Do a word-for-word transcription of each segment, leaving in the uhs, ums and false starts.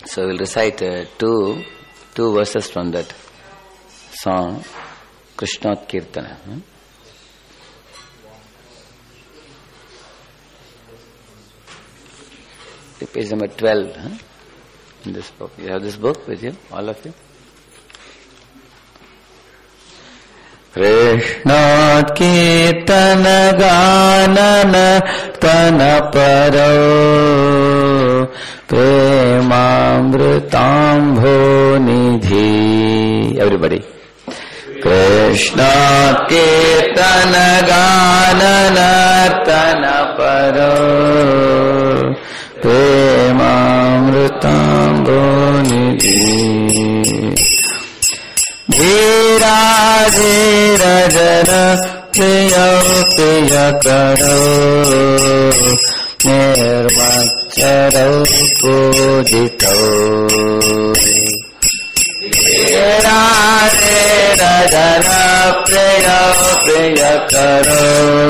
So we'll recite uh, two two verses from that song, Krishnat Kirtana. Hmm? Page number twelve, huh? In this book. You have this book with you, all of you? Krishnat Kirtana Ganana Tana Paro Premamritambo Nidhi. Everybody. Krishnat Kirtana Ganana Tana Paro Premamritambo Nidhi. Dhira dhira jana priya priya karo nirmacharo pujito. Dhira dhira jana priya priya karo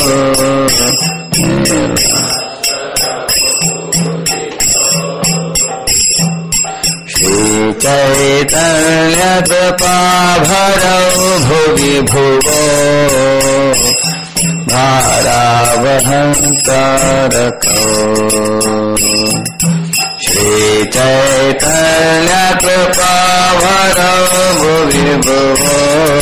nirmacharo Chaitanya Prabharo Bhuvi Bhuvo Bharavahantarako. Shri Chaitanya Prabharo Bhuvi Bhuvo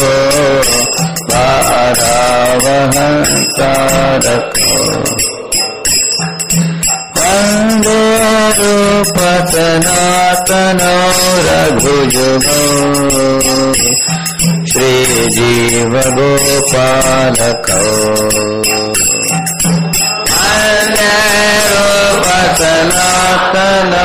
Bharavahantarako. Vande Rupa Sanatana Raghujugo Shri Jiva Gopalako. Vande Rupa Sanatana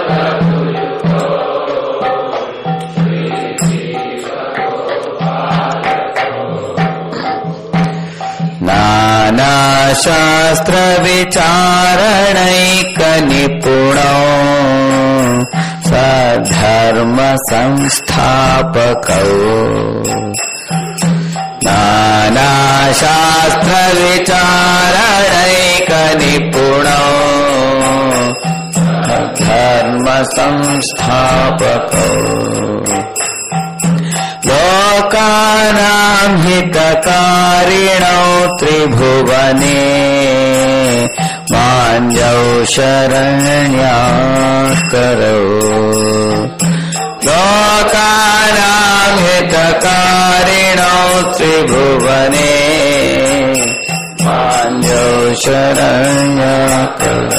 Nana Shastra Vicharanaika Nipuno Sadharma Samsthapako. Nana Shastra Vicharanaika Nipuno Sadharma Samsthapako. Lokanam hitakarino tribhuvane manjau sharanyakaro. Lokanam hitakarino tribhuvane manjau sharanyakaro.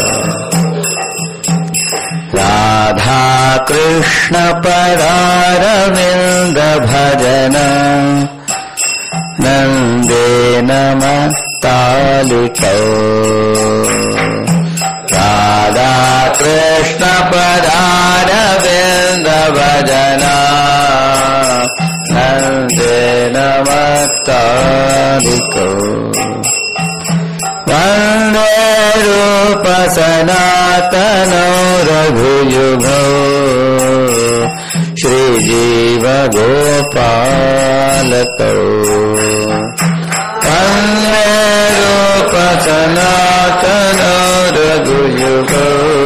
Radha Krishna Pararavinda Bhajana Nande Namastaliko. Radha Krishna Pararavinda Bhajana Nande Namastaliko. Vande Rupa Sanatana Raghujugo Shri Jiva Gopalako. Vande Rupa Sanatana Raghujugo.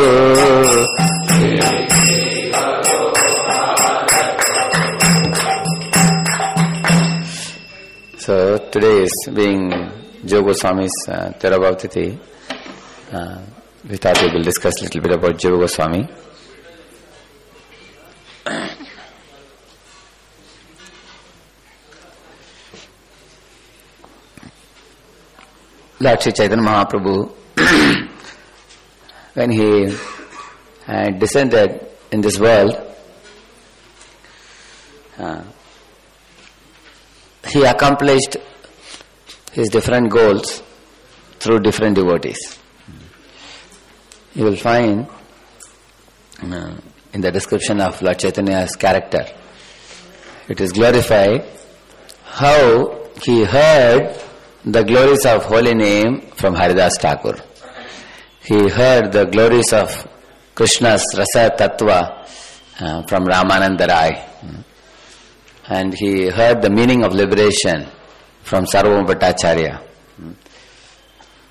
So today is being Jiva Goswami's uh, Theravada Tithi. Uh, we thought we will discuss a little bit about Jiva Goswami. Lord Sri Chaitanya Mahaprabhu, when he uh, descended in this world, uh, he accomplished his different goals through different devotees. You will find uh, in the description of Lord Chaitanya's character, it is glorified how he heard the glories of holy name from Haridas Thakur. He heard the glories of Krishna's Rasa Tattva uh, from Ramananda Rai. And he heard the meaning of liberation from Sarvabhauma Bhattacharya.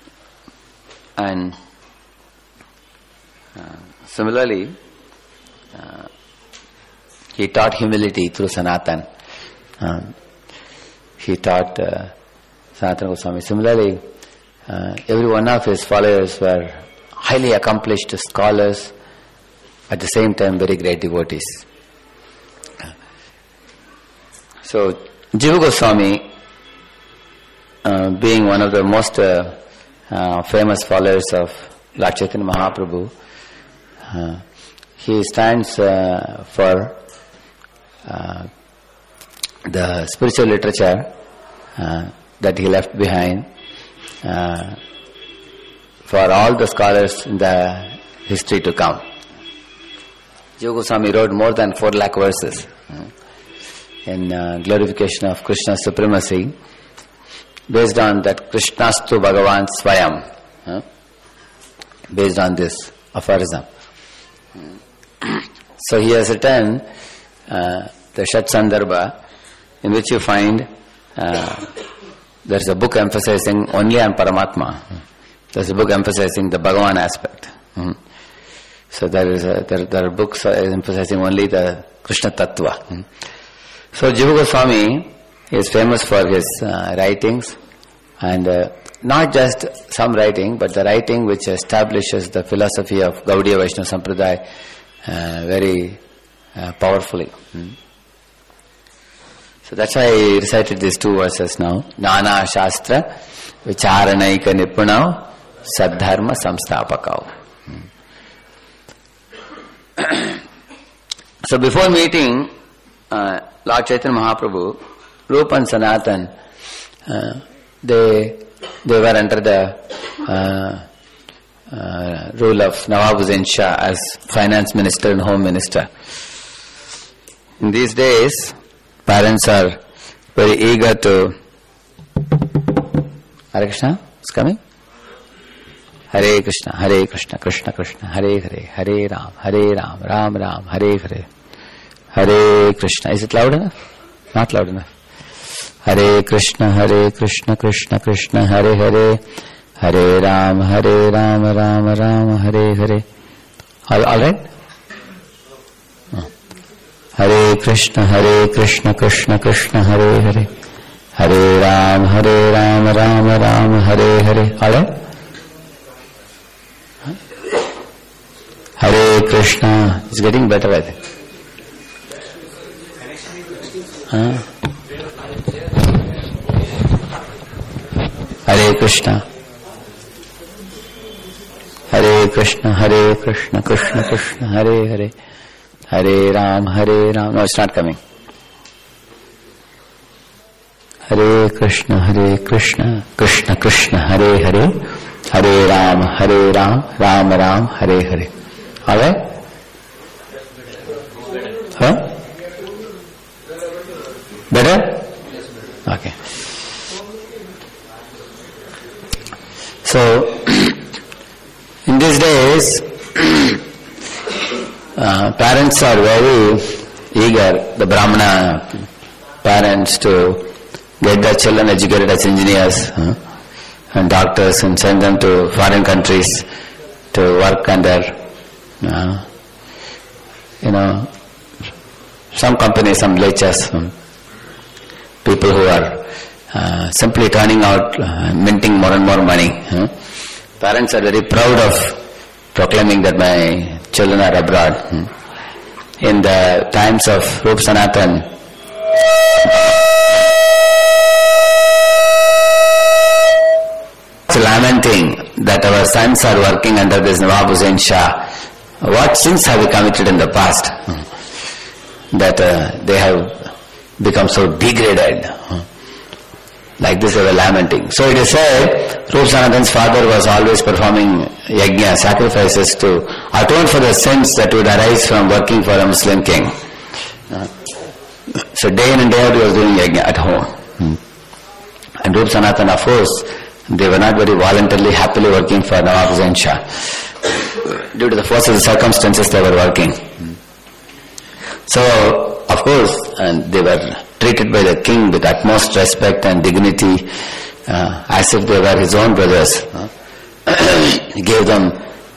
And uh, similarly, uh, he taught humility through Sanatan. Um, he taught uh, Sanatana Goswami. Similarly, uh, every one of his followers were highly accomplished scholars, at the same time very great devotees. So, Jiva Goswami, uh, being one of the most uh, uh, famous followers of Lord Chaitanya Mahaprabhu, uh, he stands uh, for uh, the spiritual literature uh, that he left behind uh, for all the scholars in the history to come. Jiva Goswami wrote more than four lakh verses uh, in uh, glorification of Krishna's supremacy, based on that Krishnastu Bhagavan Swayam, uh, based on this aphorism. So he has written uh, the Shat Sandarbha, in which you find uh, there's a book emphasizing only on Paramatma. There's a book emphasizing the Bhagavan aspect. Mm. So there is a, there, there are books emphasizing only the Krishna Tattva. Mm. So Jiva Goswami is famous for his uh, writings, and uh, not just some writing, but the writing which establishes the philosophy of Gaudiya Vaishnava Sampradaya uh, very uh, powerfully. Mm. So that's why I recited these two verses now. Nana Shastra Vicharanaika Nipunau Saddharma Samstapakau. So before meeting uh, Lord Chaitanya Mahaprabhu, Rupa and Sanatan, uh, they they were under the uh, uh, rule of Nawab Hussain Shah as finance minister and home minister. In these days, parents are very eager to... Hare Krishna is coming? Hare Krishna, Hare Krishna, Krishna Krishna, Hare Hare, Hare Ram, Hare Ram, Ram Ram, Hare Hare, Hare Krishna. Is it loud enough? Not loud enough. Hare Krishna, Hare Krishna, Krishna Krishna, Hare Hare, Hare Ram, Hare Ram, Ram Ram, Hare Hare. All, all right? Oh. Hare Krishna, Hare Krishna, Krishna Krishna, Hare Hare, Hare Ram, Hare Ram, Ram Ram, Hare Hare. All right? Hare Krishna. It's getting better, I think. Huh? Hare Krishna. Hare Krishna, Hare Krishna, Krishna Krishna, Hare Hare, Hare Ram, Hare Ram. No, it's not coming. Hare Krishna, Hare Krishna, Krishna Krishna, Hare Hare, Hare Ram, Hare Ram, Ram Ram, Hare Hare. All right? Huh? Better? Okay. So, in these days, uh, parents are very eager, the Brahmana parents, to get their children educated as engineers huh, and doctors, and send them to foreign countries to work under Uh, you know, some companies, some lectures, um, people who are uh, simply turning out, uh, minting more and more money. Huh? Parents are very proud of proclaiming that my children are abroad. Hmm? In the times of Rupa Sanatan, lamenting that our sons are working under this Nawab Hussain Shah. What sins have we committed in the past that uh, they have become so degraded? Like this they were lamenting. So it is said, Rupa Sanatan's father was always performing yajna, sacrifices, to atone for the sins that would arise from working for a Muslim king. So day in and day out he was doing yajna at home. And Rupa Sanatan, of course, they were not very voluntarily, happily working for Nawab Hussain Shah. Due to the force of the circumstances, they were working. So, of course, and they were treated by the king with utmost respect and dignity, uh, as if they were his own brothers. He gave them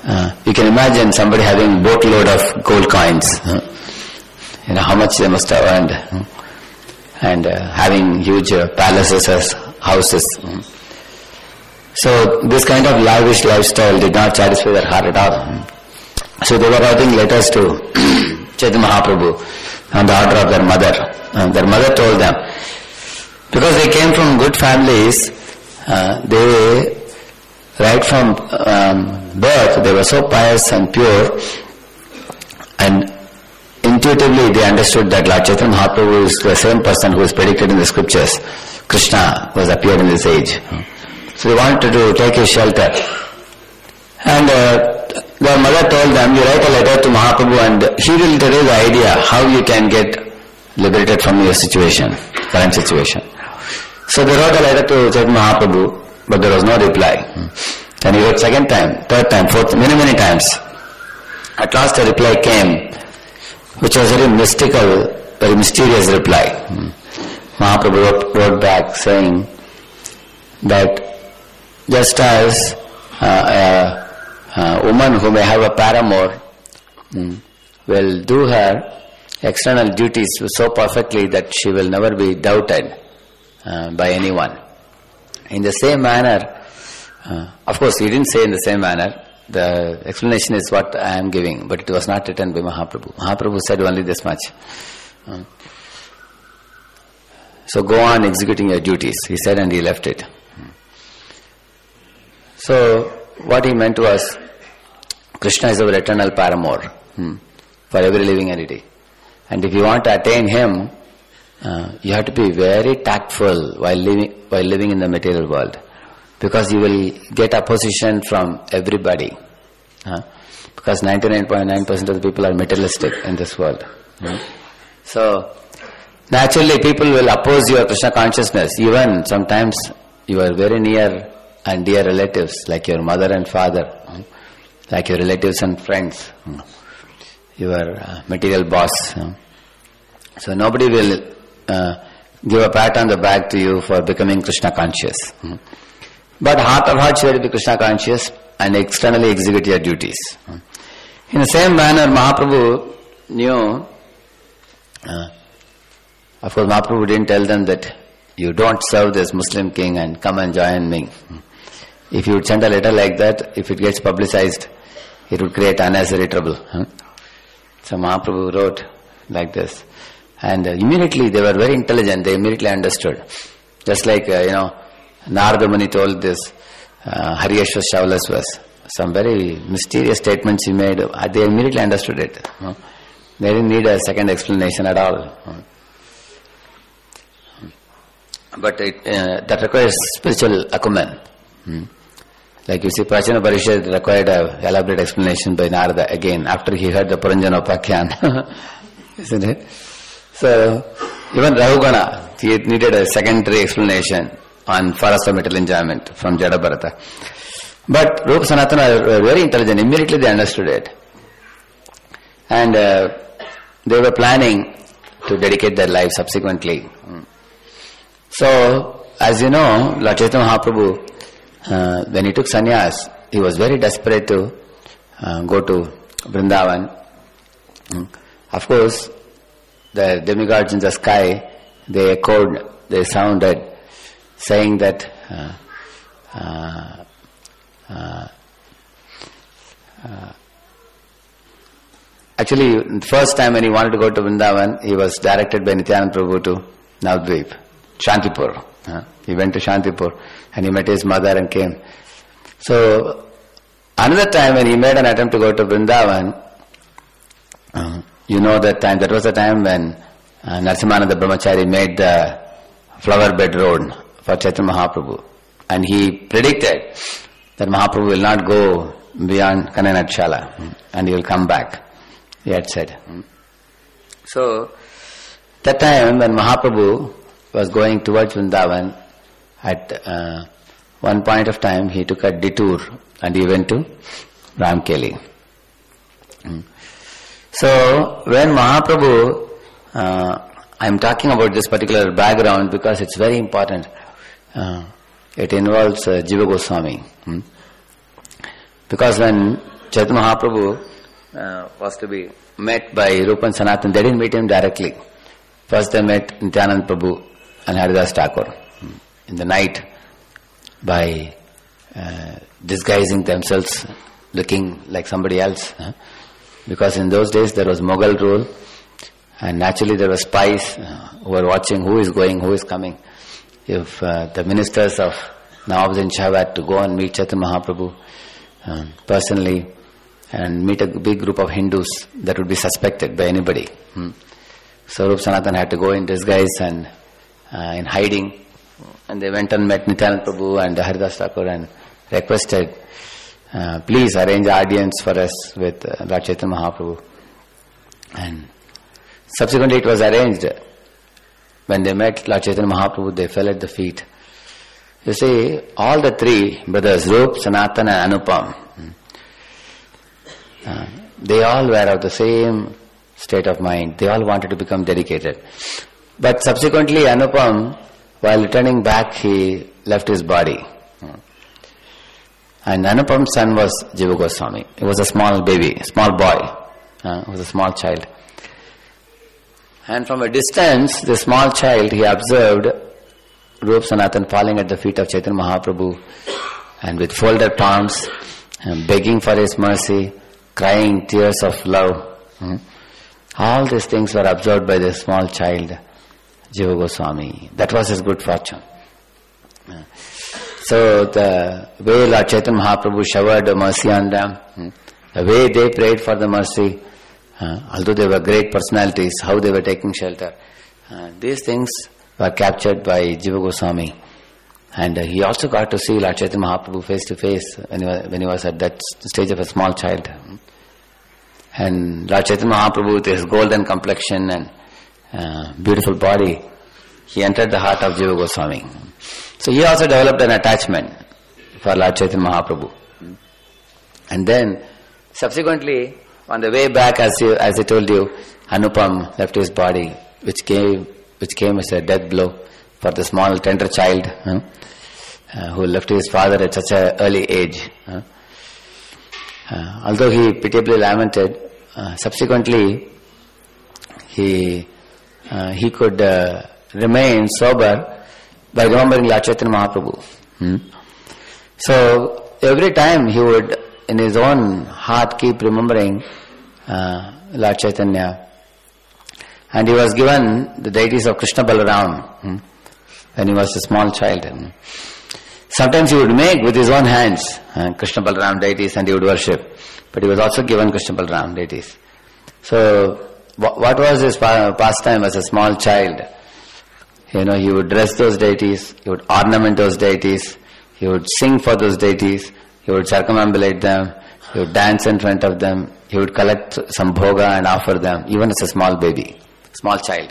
uh, you can imagine somebody having boatload of gold coins. Uh, you know how much they must have earned. Uh, and uh, having huge uh, palaces as houses. Uh. So this kind of lavish lifestyle did not satisfy their heart at all. So they were writing letters to Chaitanya Mahaprabhu on the order of their mother. Uh, their mother told them, because they came from good families, uh, they, right from um, birth, they were so pious and pure, and intuitively they understood that Lord Chaitanya Mahaprabhu is the same person who is predicted in the scriptures. Krishna was appeared in this age. So they wanted to take his shelter. And uh, their mother told them, you write a letter to Mahaprabhu and he will tell you the idea how you can get liberated from your situation, current situation. So they wrote a letter to Chaitanya Mahaprabhu, but there was no reply. Then he wrote second time, third time, fourth, many, many times. At last a reply came, which was very mystical, very mysterious reply. Mahaprabhu wrote, wrote back saying that just as uh, a, a woman who may have a paramour mm, will do her external duties so perfectly that she will never be doubted uh, by anyone. In the same manner, uh, of course he didn't say in the same manner, the explanation is what I am giving, but it was not written by Mahaprabhu. Mahaprabhu said only this much. Uh, so go on executing your duties, he said, and he left it. So what he meant was, Krishna is our eternal paramour hmm, for every living entity. And if you want to attain him, uh, you have to be very tactful while living, while living in the material world. Because you will get opposition from everybody. Uh, because ninety-nine point nine percent of the people are materialistic in this world. Uh, so, naturally people will oppose your Krishna consciousness. Even sometimes you are very near and dear relatives, like your mother and father, uh, like your relatives and friends, uh, your uh, material boss. Uh. So nobody will uh, give a pat on the back to you for becoming Krishna conscious. Uh. But heart of heart you have to be Krishna conscious and externally execute your duties. In the same manner, Mahaprabhu knew, uh, of course Mahaprabhu didn't tell them that you don't serve this Muslim king and come and join me. If you would send a letter like that, if it gets publicized, it would create unnecessary trouble. So Mahaprabhu wrote like this. And uh, immediately they were very intelligent, they immediately understood. Just like, uh, you know, Narada Muni told this, uh, Haryashva Shaulas was some very mysterious statements he made. Uh, they immediately understood it. Uh, they didn't need a second explanation at all. Uh, but it, uh, that requires spiritual acumen. Hmm. Like you see, Prachina Parishad required an elaborate explanation by Narada again after he heard the Puranjana Upakhyan. Isn't it? So, even Rahugana, he needed a secondary explanation on forest of material enjoyment from Jada Bharata. But Rupa Sanatana were very intelligent, immediately they understood it. And uh, they were planning to dedicate their lives subsequently. So, as you know, Lord Chaitanya Mahaprabhu, uh, when he took sannyas, he was very desperate to uh, go to Vrindavan. Of course, the demigods in the sky, they echoed, they sounded, saying that uh, uh, uh, uh, actually the first time when he wanted to go to Vrindavan, he was directed by Nityananda Prabhu to Navadvip, Shantipur. Uh, he went to Shantipur and he met his mother and came. So another time when he made an attempt to go to Vrindavan, uh, you know that time, that was the time when uh, Narasimhananda Brahmachari made the flower bed road for Chaitanya Mahaprabhu. And he predicted that Mahaprabhu will not go beyond Kananatshala and he will come back, he had said. So, that time when Mahaprabhu was going towards Vrindavan, at uh, one point of time he took a detour and he went to Ramkeli. So, when Mahaprabhu, uh, I am talking about this particular background because it's very important. Uh, it involves uh, Jiva Goswami. Hmm? Because when Chaitanya Mahaprabhu uh, was to be met by Rupa and Sanatan. They didn't meet him directly. First they met Nityananda Prabhu and Haridas Thakur in the night by uh, disguising themselves, looking like somebody else. Huh? Because in those days there was Mughal rule, and naturally there were spies uh, who were watching who is going, who is coming. If uh, the ministers of Nawabuddin Shah had to go and meet Chaitanya Mahaprabhu uh, personally and meet a big group of Hindus, that would be suspected by anybody. Hmm. So Rupa Sanatan had to go in disguise and uh, in hiding, and they went and met Nityananda Prabhu and Haridas Thakur and requested, uh, please arrange audience for us with uh, Lord Chaitanya Mahaprabhu. And subsequently it was arranged. When they met Lord Chaitanya Mahaprabhu, they fell at the feet. You see, all the three brothers, Rup, Sanatan and Anupam, uh, they all were of the same state of mind. They all wanted to become dedicated. But subsequently Anupam, while returning back, he left his body. And Anupam's son was Jiva Goswami. He was a small baby, small boy. Uh, he was a small child. And from a distance, the small child, he observed Rupa Sanatan falling at the feet of Chaitanya Mahaprabhu and with folded palms, and begging for his mercy, crying tears of love. Hmm? All these things were observed by the small child, Jiva Goswami. That was his good fortune. So the way Lord Chaitanya Mahaprabhu showered mercy on them, hmm? the way they prayed for the mercy, uh, although they were great personalities, how they were taking shelter, uh, these things were captured by Jiva Goswami. And uh, he also got to see Lord Chaitanya Mahaprabhu face to face when he was, when he was at that stage of a small child. And Lord Chaitanya Mahaprabhu, with his golden complexion and uh, beautiful body, he entered the heart of Jiva Goswami. So he also developed an attachment for Lord Chaitanya Mahaprabhu. And then subsequently, on the way back, as you, as I told you, Anupam left his body, which came which came as a death blow for the small tender child huh, uh, who left his father at such an early age. Huh. Uh, although he pitiably lamented, uh, subsequently he uh, he could uh, remain sober by remembering Lord Chaitanya Mahaprabhu. Hmm. So every time he would, in his own heart, keep remembering uh, Lord Chaitanya. And he was given the deities of Krishna Balaram hmm, when he was a small child. Hmm. Sometimes he would make with his own hands uh, Krishna Balaram deities and he would worship. But he was also given Krishna Balaram deities. So wh- what was his pa- pastime as a small child? You know, he would dress those deities, he would ornament those deities, he would sing for those deities, he would circumambulate them, he would dance in front of them, he would collect some bhoga and offer them, even as a small baby, small child.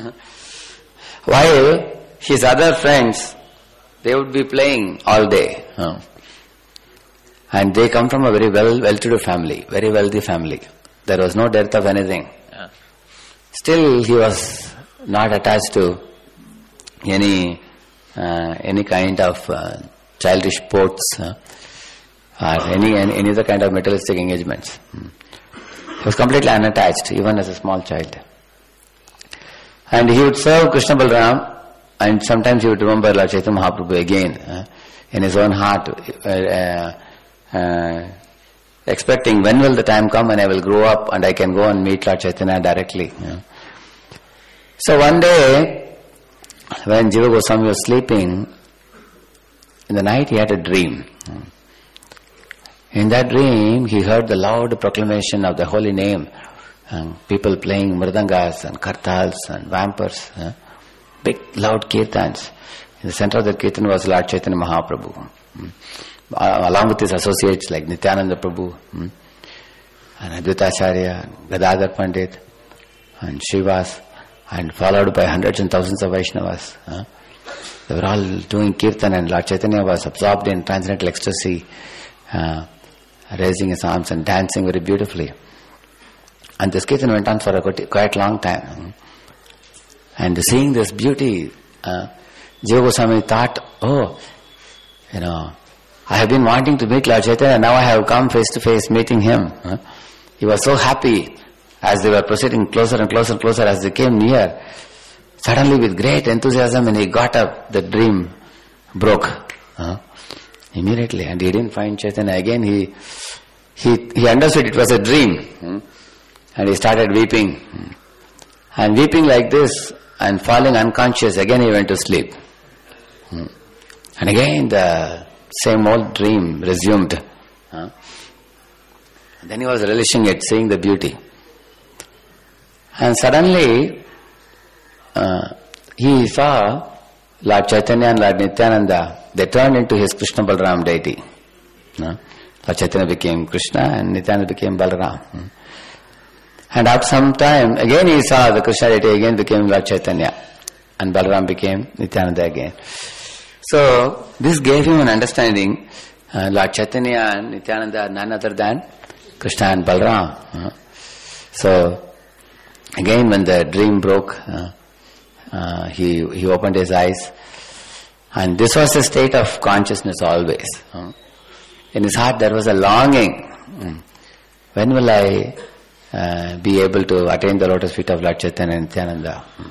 While his other friends, they would be playing all day. Huh? And they come from a very well, well-to-do family, very wealthy family. There was no dearth of anything. Yeah. Still, he was not attached to any uh, any kind of uh, childish sports uh, or any, any any other kind of materialistic engagements. Hmm. He was completely unattached, even as a small child. And he would serve Krishna Balaram, and sometimes he would remember Lord Chaitanya Mahaprabhu again uh, in his own heart, uh, uh, uh, expecting when will the time come when I will grow up and I can go and meet Lord Chaitanya directly. You know. So one day, when Jiva Goswami was sleeping, in the night he had a dream. In that dream, he heard the loud proclamation of the holy name, and people playing mridangas and kartals and vampers, uh, big loud kirtans. In the center of the kirtan was Lord Chaitanya Mahaprabhu, um, along with his associates like Nityananda Prabhu, um, and Advaita Acharya, Gadadhar Pandit, and Srivas, and followed by hundreds and thousands of Vaishnavas. Uh. They were all doing kirtan, and Lord Chaitanya was absorbed in transcendental ecstasy, uh, raising his arms and dancing very beautifully. And this kirtan went on for a quite long time. And seeing this beauty, uh, Jiva Goswami thought, oh, you know, I have been wanting to meet Lord Chaitanya, now I have come face to face meeting him. Huh? He was so happy as they were proceeding closer and closer and closer. As they came near, suddenly with great enthusiasm, and he got up, the dream broke huh? immediately, and he didn't find Chaitanya again. He he he understood it was a dream, hmm? and he started weeping, hmm? and weeping like this and falling unconscious. Again he went to sleep, hmm? and again the same old dream resumed. Huh? Then he was relishing it, seeing the beauty. And suddenly, uh, he saw Lord Chaitanya and Lord Nityananda. They turned into his Krishna Balaram deity. Uh, Lord Chaitanya became Krishna and Nityananda became Balaram. Uh. And after some time, again he saw the Krishna deity again became Lord Chaitanya. And Balaram became Nityananda again. So, this gave him an understanding. Uh, Lord Chaitanya and Nityananda are none other than Krishna and Balaram. Uh, so, again when the dream broke, uh, uh, he he opened his eyes, and this was the state of consciousness always. Uh, in his heart there was a longing. Mm, when will I uh, be able to attain the lotus feet of Lord Chaitanya and Nityananda? Mm.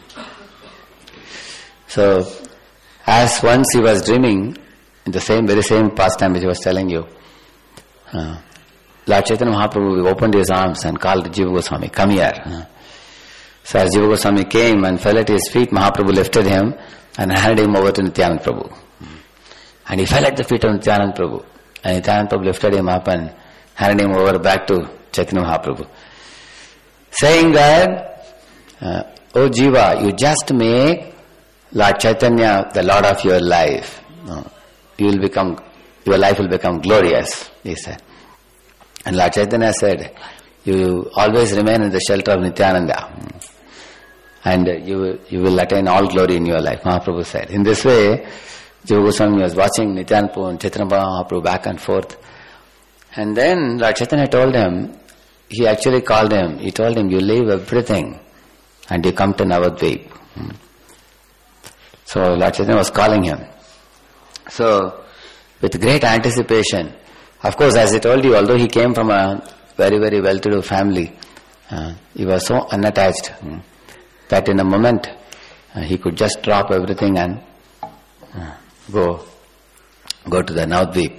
So, as once he was dreaming, in the same very same pastime which I was telling you, uh, Lord Chaitanya Mahaprabhu opened his arms and called Jiva Goswami, come here. Uh, so as Jiva Goswami came and fell at his feet, Mahaprabhu lifted him and handed him over to Nityananda Prabhu. And he fell at the feet of Nityananda Prabhu. And Nityananda Prabhu lifted him up and handed him over back to Chaitanya Mahaprabhu, saying that, uh, oh Jiva, you just make Lord Chaitanya the Lord of your life. No, you will become, your life will become glorious, he said. And Lord Chaitanya said, you always remain in the shelter of Nityananda, and you you will attain all glory in your life, Mahaprabhu said. In this way, Jiva Goswami was watching Nityananda Prabhu and Chaitanya Mahaprabhu back and forth. And then Lord Chaitanya told him, he actually called him, he told him, you leave everything and you come to Navadvip. So Lord Chaitanya was calling him. So, with great anticipation, of course, as I told you, although he came from a very, very well-to-do family, uh, he was so unattached um, that in a moment uh, he could just drop everything and uh, go go to the Navadvip.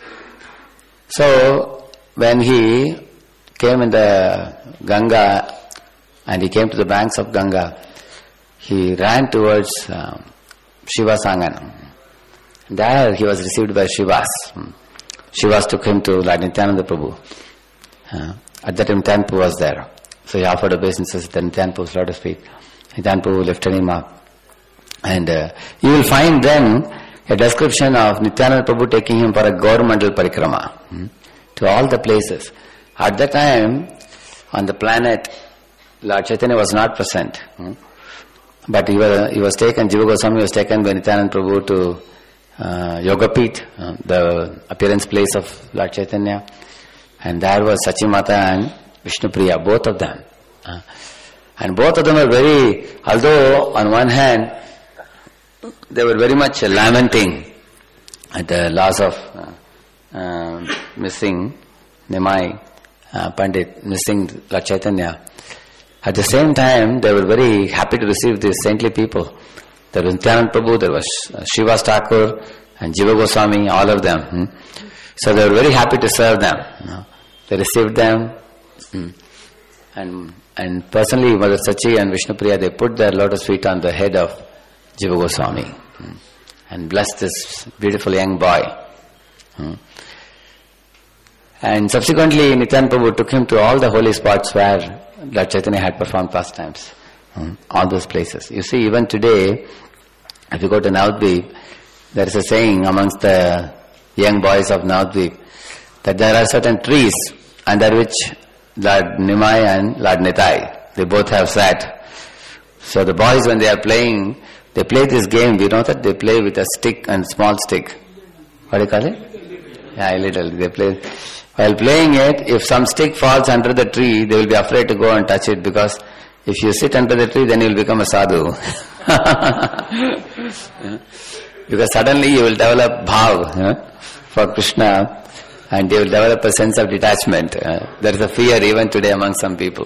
So, when he came in the Ganga and he came to the banks of Ganga, he ran towards um, Shiva Sangana. There he was received by Shivas. Shivas took him to Lord Nityananda Prabhu. Uh, at that time Nityananda Prabhu was there. So he offered obeisances at Nityananda Prabhu's lotus feet. Nityananda Prabhu lifted him up. And uh, you will find then a description of Nityananda Prabhu taking him for a Gaur-mandal parikrama hmm, to all the places. At that time, on the planet, Lord Chaitanya was not present. Hmm. But he was, he was taken, Jiva Goswami was taken by Nityananda Prabhu to uh, Yogapith, uh, the appearance place of Lord Chaitanya. And there was Sachimata and Vishnupriya, both of them. Uh, and both of them were very, although on one hand, they were very much lamenting at the loss of uh, uh, missing Nimai uh, Pandit, missing Lord Chaitanya. At the same time, they were very happy to receive these saintly people. There was Nityananda Prabhu, there was Shiva Thakur and Jiva Goswami, all of them. Hmm? So they were very happy to serve them. You know. They received them. Hmm. And and personally, Mother Sachi and Vishnupriya, they put their lotus feet on the head of Jiva Goswami hmm, and blessed this beautiful young boy. Hmm. And subsequently, Nityananda Prabhu took him to all the holy spots where Lord Chaitanya had performed pastimes, hmm, all those places. You see, even today, if you go to Navadvip, there is a saying amongst the young boys of Navadvip that there are certain trees under which Lord Nimai and Lord Nitai, they both have sat. So the boys, when they are playing, they play this game. We know that they play with a stick and small stick. What do you call it? Yeah, a little. They play. While playing it, if some stick falls under the tree, they will be afraid to go and touch it, because if you sit under the tree, then you will become a sadhu. Because suddenly you will develop bhav. Yeah? for Krishna, and they will develop a sense of detachment. Uh, there is a fear even today among some people.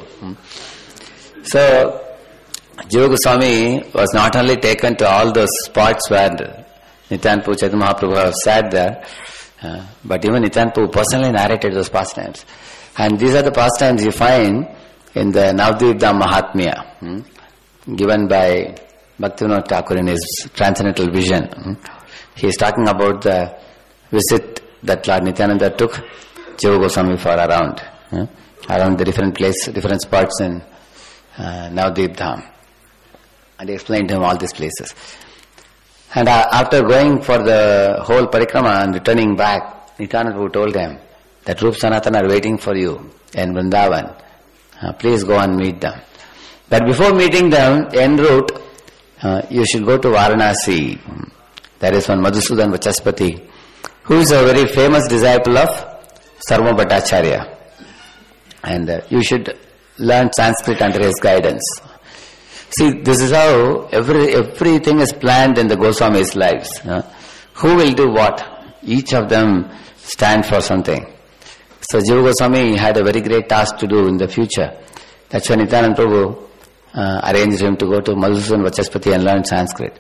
So, Jiva Goswami was not only taken to all those spots where Nityananda Prabhu, Chaitanya Mahaprabhu have sat there, uh, but even Nityananda Prabhu personally narrated those pastimes. And these are the pastimes you find in the Navadvip Dham Mahatmya, hmm, given by Bhaktivinoda Thakur in his Transcendental Vision. Hmm. He is talking about the visit that Lord Nityananda took Jiva Goswami for around, hmm, around the different places, different spots in uh, Navadvip Dham. And he explained to him all these places. And uh, after going for the whole parikrama and returning back, Nityananda Prabhu told him that Rup Sanatana are waiting for you in Vrindavan. Uh, please go and meet them. But before meeting them, en route, uh, you should go to Varanasi. There is one Madhusudan Vachaspati, who is a very famous disciple of Sarva Bhattacharya. And uh, you should learn Sanskrit under his guidance. See, this is how every everything is planned in the Goswamis' lives. Uh, who will do what? Each of them stand for something. So Jiva Goswami had a very great task to do in the future. That's when Nityananda Prabhu uh, arranged him to go to Madhusudan Vachaspati and learn Sanskrit.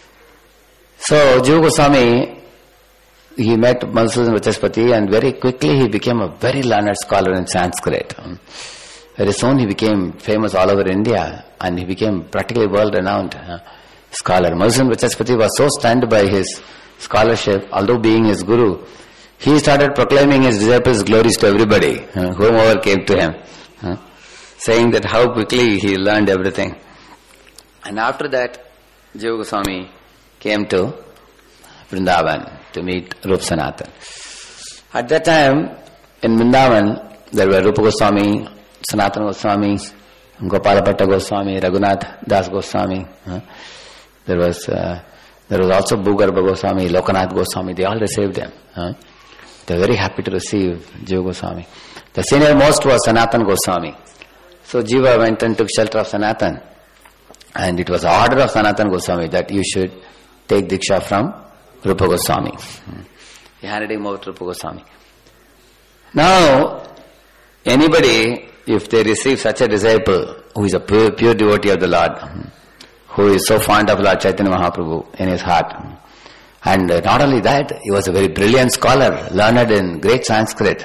So Jiva Goswami, he met Madhusudan Vachaspati, and very quickly he became a very learned scholar in Sanskrit. Um, very soon he became famous all over India, and he became practically world-renowned uh, scholar. Madhusudan Vachaspati was so stunned by his scholarship, although being his guru, he started proclaiming his disciples' glories to everybody, uh, whomever came to him, uh, saying that how quickly he learned everything. And after that, Jiva Goswami came to Vrindavan to meet Rup Sanatan. At that time, in Vrindavan, there were Rupa Goswami, Sanatana Goswami, Gopala Bhatta Goswami, Raghunath Das Goswami. Uh, there was uh, there was also Bhugarbha Goswami, Lokanath Goswami. They all received him. Uh, they were very happy to receive Jiva Goswami. The senior most was Sanatana Goswami. So Jiva went and took shelter of Sanatan, and it was the order of Sanatana Goswami that you should take Diksha from Rupa Goswami. He handed him over to Rupa Goswami. Now, anybody, if they receive such a disciple who is a pure, pure devotee of the Lord, who is so fond of Lord Chaitanya Mahaprabhu in his heart, and not only that, he was a very brilliant scholar, learned in great Sanskrit.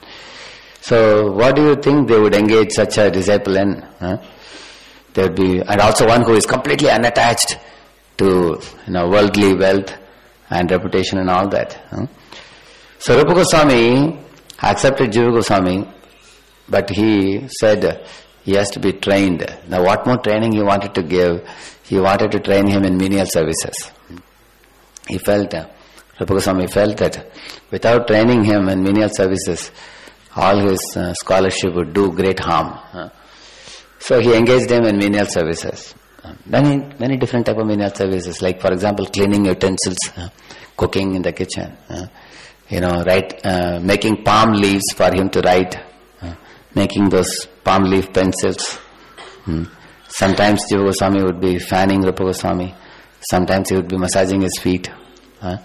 So, what do you think they would engage such a disciple in? Huh? There would be, and also one who is completely unattached to, you know, worldly wealth and reputation and all that. Huh? So, Rupa Goswami accepted Jiva Goswami, but he said he has to be trained. Now, what more training he wanted to give? He wanted to train him in menial services. He felt, uh, Rupa Goswami felt that without training him in menial services, all his uh, scholarship would do great harm. Uh, so he engaged him in menial services. Uh, many, many different type of menial services, like for example, cleaning utensils, uh, cooking in the kitchen, uh, you know, write, uh, making palm leaves for him to write, uh, making those palm leaf pencils. Hmm. Sometimes Jiva Goswami would be fanning Rupa Goswami. Sometimes he would be massaging his feet. Uh,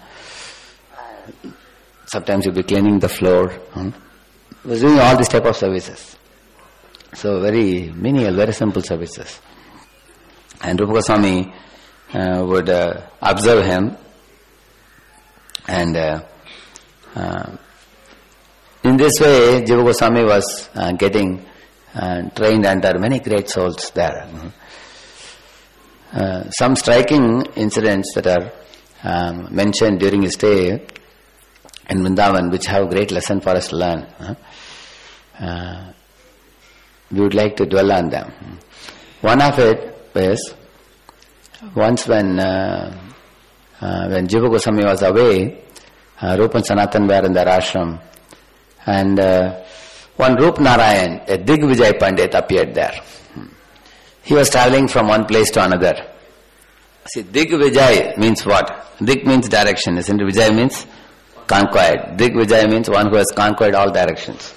sometimes he would be cleaning the floor. Hmm. He was doing all these type of services. So very menial, very simple services. And Rupa Goswami uh, would uh, observe him, and uh, uh, in this way Jiva Goswami was uh, getting uh, trained under many great souls there. Mm-hmm. Uh, some striking incidents that are um, mentioned during his stay in Vrindavan, which have a great lesson for us to learn. Uh, uh, we would like to dwell on them. One of it is, once when uh, uh, when Jiva Goswami was away, uh, Rupa and Sanatan were in their ashram, and uh, one Rup Narayan, a Digvijay Pandit, appeared there. He was travelling from one place to another. See, Digvijay means what? Dig means direction, isn't it? Vijay means conquered. Digvijay means one who has conquered all directions.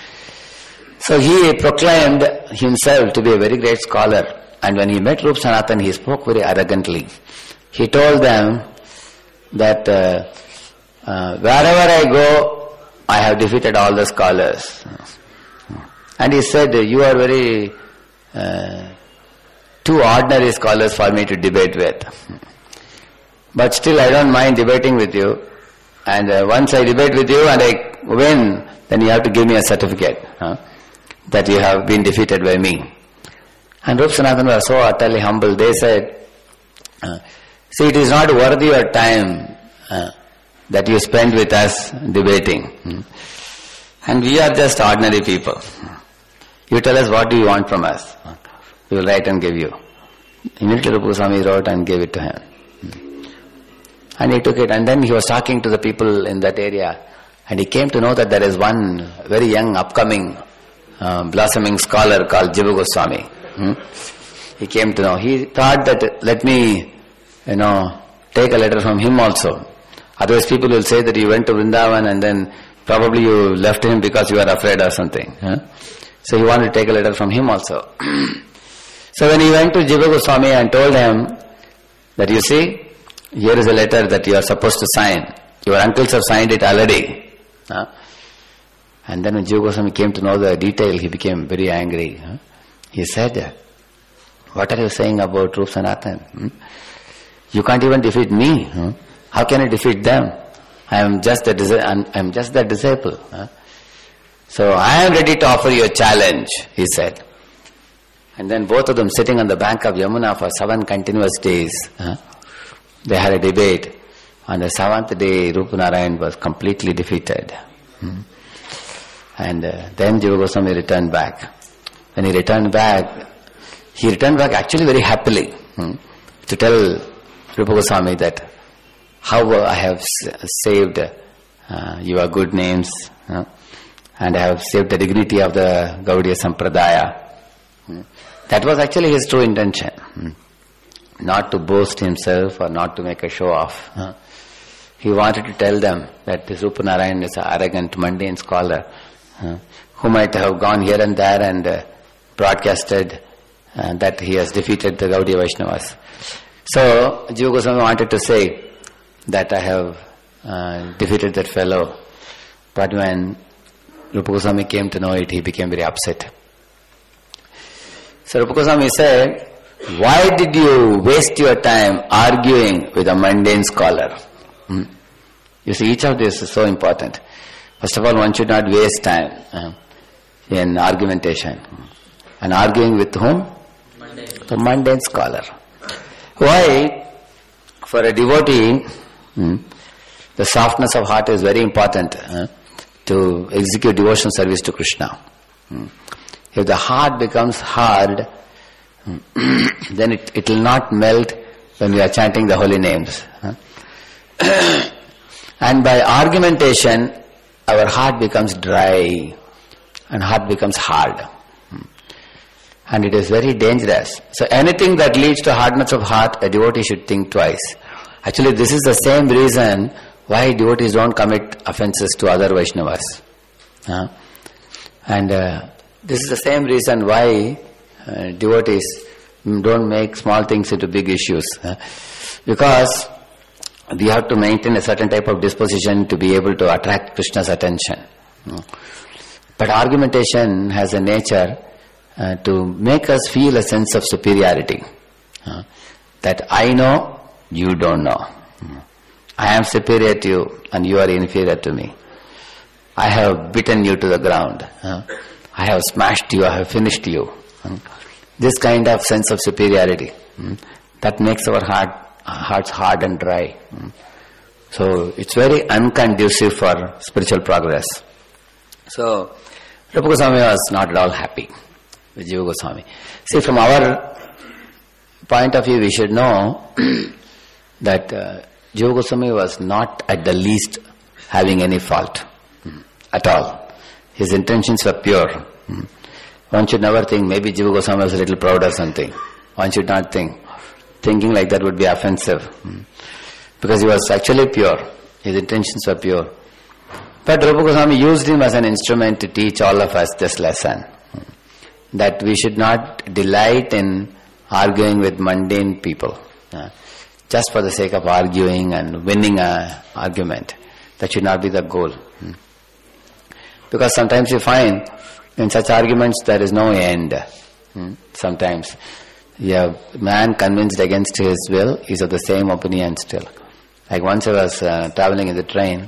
So he proclaimed himself to be a very great scholar, and when he met Rup Sanatan, he spoke very arrogantly. He told them that uh, uh, wherever I go, I have defeated all the scholars. And he said, you are very uh, two ordinary scholars for me to debate with. But still I don't mind debating with you. And uh, once I debate with you and I win, then you have to give me a certificate huh, that you have been defeated by me. And Rupa Sanatana was so utterly humble. They said, uh, see, it is not worthy your time uh, that you spend with us debating. Hmm. And we are just ordinary people. You tell us what do you want from us. We will write and give you. Immediately Rupa Goswami wrote and gave it to him. And he took it, and then he was talking to the people in that area, and he came to know that there is one very young, upcoming, uh, blossoming scholar called Jiva Goswami. Hmm? He came to know. He thought that, let me, you know, take a letter from him also. Otherwise people will say that you went to Vrindavan and then probably you left him because you were afraid or something. Huh? So he wanted to take a letter from him also. So when he went to Jiva Goswami and told him that, you see, here is a letter that you are supposed to sign. Your uncles have signed it already. Huh? And then when Jiva Goswami came to know the detail, he became very angry. Huh? He said, what are you saying about Rupa Sanatana? Hmm? You can't even defeat me. Huh? How can I defeat them? I am just the I am just their disciple. Huh? So I am ready to offer you a challenge, he said. And then both of them sitting on the bank of Yamuna for seven continuous days. Huh? They had a debate. On the seventh day, Rupa Narayan was completely defeated. Hmm. And uh, then Jiva Goswami returned back. When he returned back, he returned back actually very happily hmm, to tell Rupa Goswami that how I have saved uh, your good names uh, and I have saved the dignity of the Gaudiya Sampradaya. Hmm. That was actually his true intention. Hmm. Not to boast himself or not to make a show off. Huh? He wanted to tell them that this Rupa Narayan is an arrogant, mundane scholar uh, who might have gone here and there and uh, broadcasted uh, that he has defeated the Gaudiya Vaishnavas. So Jiva Goswami wanted to say that I have uh, defeated that fellow. But when Rupa Goswami came to know it, he became very upset. So Rupa Goswami said, why did you waste your time arguing with a mundane scholar? Hmm? You see, each of this is so important. First of all, one should not waste time uh, in argumentation. And arguing with whom? Mundane. The mundane scholar. Why? For a devotee, hmm, the softness of heart is very important uh, to execute devotional service to Krishna. Hmm. If the heart becomes hard, then it, it will not melt when we are chanting the holy names. And by argumentation, our heart becomes dry and heart becomes hard. And it is very dangerous. So anything that leads to hardness of heart, a devotee should think twice. Actually, this is the same reason why devotees don't commit offenses to other Vaishnavas. And uh, this is the same reason why Uh, devotees don't make small things into big issues. Uh, because we have to maintain a certain type of disposition to be able to attract Krishna's attention. Uh, but argumentation has a nature uh, to make us feel a sense of superiority. Uh, that I know, you don't know. Uh, I am superior to you and you are inferior to me. I have beaten you to the ground. Uh, I have smashed you, I have finished you. This kind of sense of superiority mm, that makes our heart hearts hard and dry. Mm. So it's very unconducive for spiritual progress. So Rupa Goswami was not at all happy with Jiva Goswami. See, from our point of view, we should know that uh, Jiva Goswami was not at the least having any fault mm, at all. His intentions were pure. Mm. One should never think maybe Jiva Goswami was a little proud or something. One should not think. Thinking like that would be offensive. Because he was actually pure. His intentions were pure. But Rupa Goswami used him as an instrument to teach all of us this lesson. That we should not delight in arguing with mundane people. Just for the sake of arguing and winning an argument. That should not be the goal. Hmm. Because sometimes you find in such arguments there is no end. Hmm. Sometimes yeah, man convinced against his will is of the same opinion still. Like once I was uh, traveling in the train,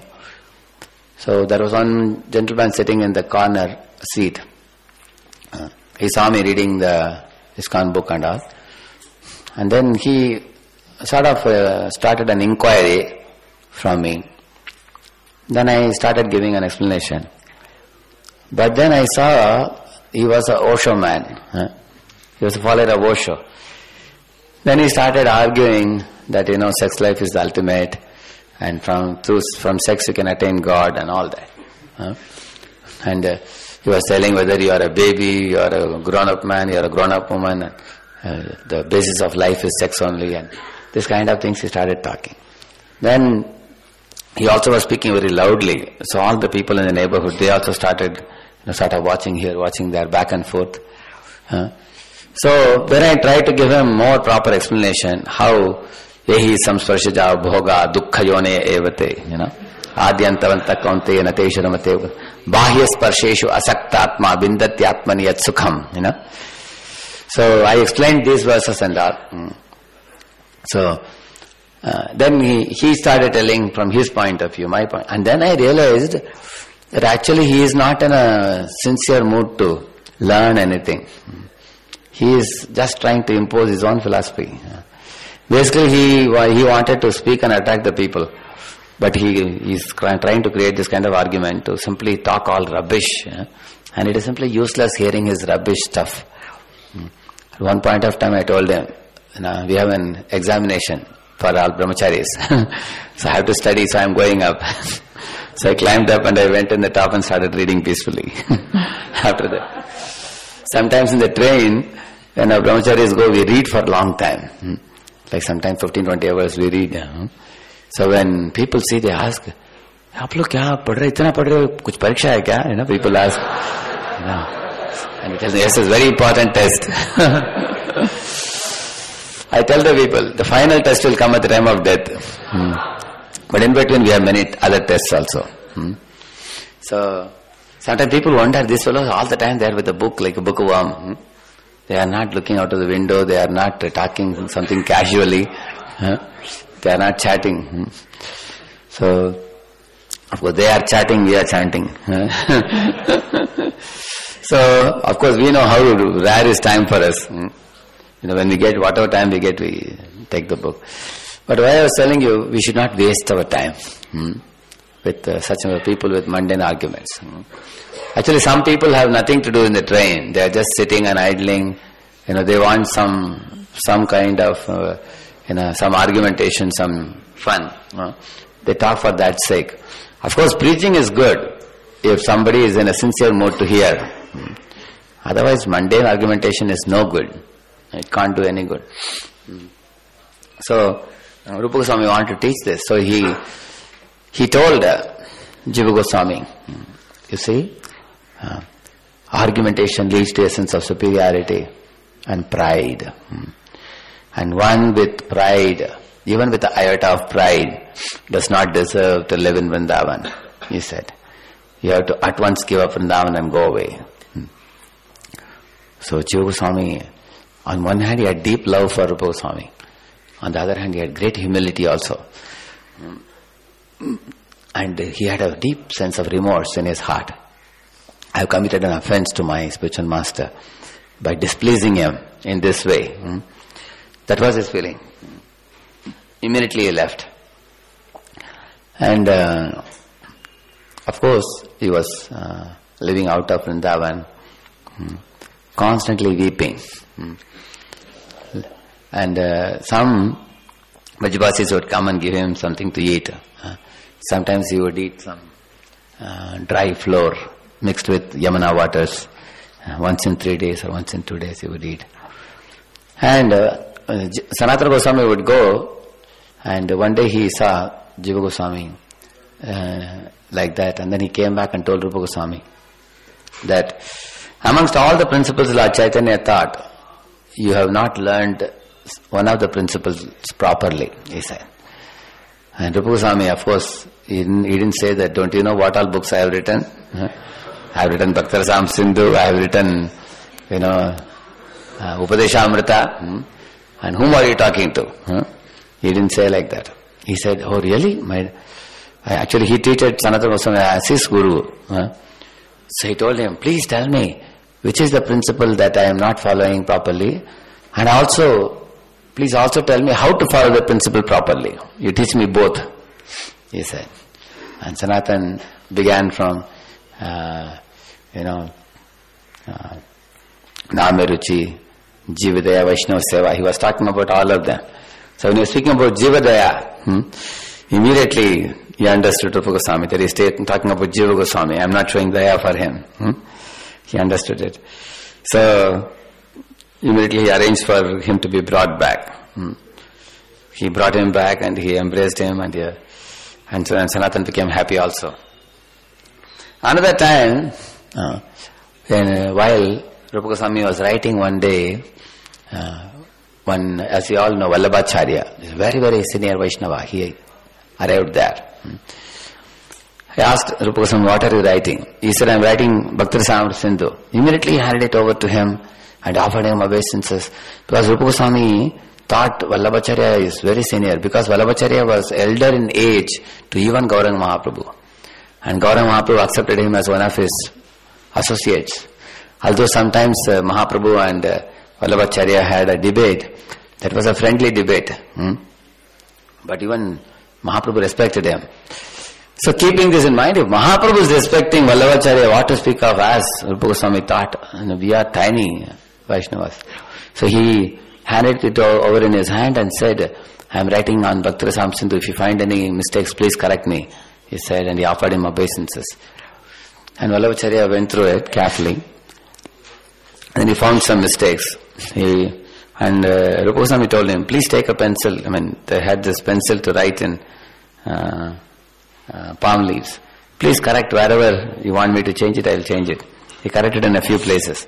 so there was one gentleman sitting in the corner seat. Uh, he saw me reading the ISKCON book and all. And then he sort of uh, started an inquiry from me. Then I started giving an explanation. But then I saw he was a Osho man. Huh? He was a follower of Osho. Then he started arguing that, you know, sex life is the ultimate, and from through from sex you can attain God and all that. Huh? And uh, he was telling whether you are a baby, you are a grown-up man, you are a grown-up woman, and, uh, the basis of life is sex only, and this kind of things he started talking. Then he also was speaking very loudly, so all the people in the neighborhood, they also started, you know, sort of watching here, watching there, back and forth. Huh? So when I tried to give him more proper explanation, how yehi samsparshaja bhoga dukkha yone evate, you know, adyantavanta kaunte natesharamate bahya sparsheshu asaktatma bindatyatmani yat sukham, you know. So I explained these verses and all. So uh, then he, he started telling from his point of view, my point. And then I realized that actually he is not in a sincere mood to learn anything. He is just trying to impose his own philosophy. Basically, he he wanted to speak and attract the people, but he is trying to create this kind of argument to simply talk all rubbish, and it is simply useless hearing his rubbish stuff. At one point of time, I told him, you know, we have an examination for all brahmacharis, so I have to study. So I am going up. So I climbed up and I went in the top and started reading peacefully. After that. Sometimes in the train, when our brahmacharis go, we read for a long time. Hmm. Like sometimes fifteen to twenty hours we read. Hmm. So when people see, they ask, "Aap log kya padh rahe, itna padh rahe, kuch pariksha hai kya?" You know, people ask. No. And we tell them, yes, it's a very important test. I tell the people, the final test will come at the time of death. Hmm. But in between we have many other tests also. Hmm. So, sometimes people wonder, these fellows all the time they are with a book like a bookworm. Hmm? They are not looking out of the window, they are not uh, talking something casually, huh? They are not chatting. Hmm? So, of course they are chatting, we are chanting. Huh? So, of course we know how rare is time for us. Hmm? You know, when we get whatever time we get, we take the book. But why I was telling you, we should not waste our time. Hmm? With uh, such uh, people with mundane arguments. Actually, some people have nothing to do in the train. They are just sitting and idling. You know, they want some some kind of, uh, you know, some argumentation, some fun. You know. They talk for that sake. Of course, preaching is good if somebody is in a sincere mood to hear. Otherwise, mundane argumentation is no good. It can't do any good. So, uh, Rupa Goswami wanted to teach this. So he he told uh, Jiva Goswami, you see, uh, argumentation leads to a sense of superiority and pride. And one with pride, even with the iota of pride, does not deserve to live in Vrindavan, he said. You have to at once give up Vrindavan and go away. So Jiva Goswami, on one hand he had deep love for Rupa Goswami. On the other hand, he had great humility also. And he had a deep sense of remorse in his heart. I have committed an offense to my spiritual master by displeasing him in this way. That was his feeling. Immediately he left. And uh, of course, he was uh, living out of Vrindavan, constantly weeping. And uh, some Vajabasis would come and give him something to eat. Uh, sometimes he would eat some uh, dry flour mixed with Yamuna waters. Uh, once in three days or once in two days he would eat. And uh, Sanatana Goswami would go, and one day he saw Jiva Goswami uh, like that, and then he came back and told Rupa Goswami that amongst all the principles Lord Chaitanya taught, you have not learned one of the principles properly, he said. And Rupa Goswami, of course, he didn't, he didn't say that, don't you know what all books I have written? Huh? I have written Bhakti Rasamrita Sindhu, I have written, you know, uh, Upadeshamrita. Hmm? And whom are you talking to? Huh? He didn't say like that. He said, oh really? My, actually he treated Sanatana Goswami as his guru. Huh? So he told him, please tell me, which is the principle that I am not following properly, and also, please also tell me how to follow the principle properly. You teach me both, he said. And Sanatan began from, uh, you know, uh, Nameruchi, Jivadaya, Vaishnava Seva. He was talking about all of them. So when he was speaking about Jivadaya, hmm, immediately he understood Rupa Goswami, that he is talking about Jiva Goswami. I am not showing Daya for him. Hmm? He understood it. So immediately he arranged for him to be brought back. Hmm. He brought him back and he embraced him, and, he, and, so, and Sanatan became happy also. Another time, uh, when, uh, while Rupa Goswami was writing one day, uh, one, as we all know, Vallabhacharya, very, very senior Vaishnava, he arrived there. Hmm. I asked Rupa Goswami, what are you writing? He said, I am writing Bhakti Rasamrita Sindhu. Immediately he handed it over to him and offered him obeisances. Because Rupa Goswami thought Vallabhacharya is very senior, because Vallabhacharya was elder in age to even Gauranga Mahaprabhu. And Gauranga Mahaprabhu accepted him as one of his associates. Although sometimes uh, Mahaprabhu and uh, Vallabhacharya had a debate, that was a friendly debate. Hmm? But even Mahaprabhu respected him. So keeping this in mind, if Mahaprabhu is respecting Vallabhacharya, what to speak of as Rupa Goswami thought, you know, we are tiny Vaishnavas. So he handed it over in his hand and said, I am writing on Bhakti Rasamrita Sindhu, if you find any mistakes, please correct me. He said, and he offered him obeisances. And Vallabhacharya went through it carefully. Then he found some mistakes. He And uh, Rupa Goswami told him, please take a pencil. I mean, they had this pencil to write in uh, uh, palm leaves. Please correct wherever you want me to change it, I will change it. He corrected in a few places.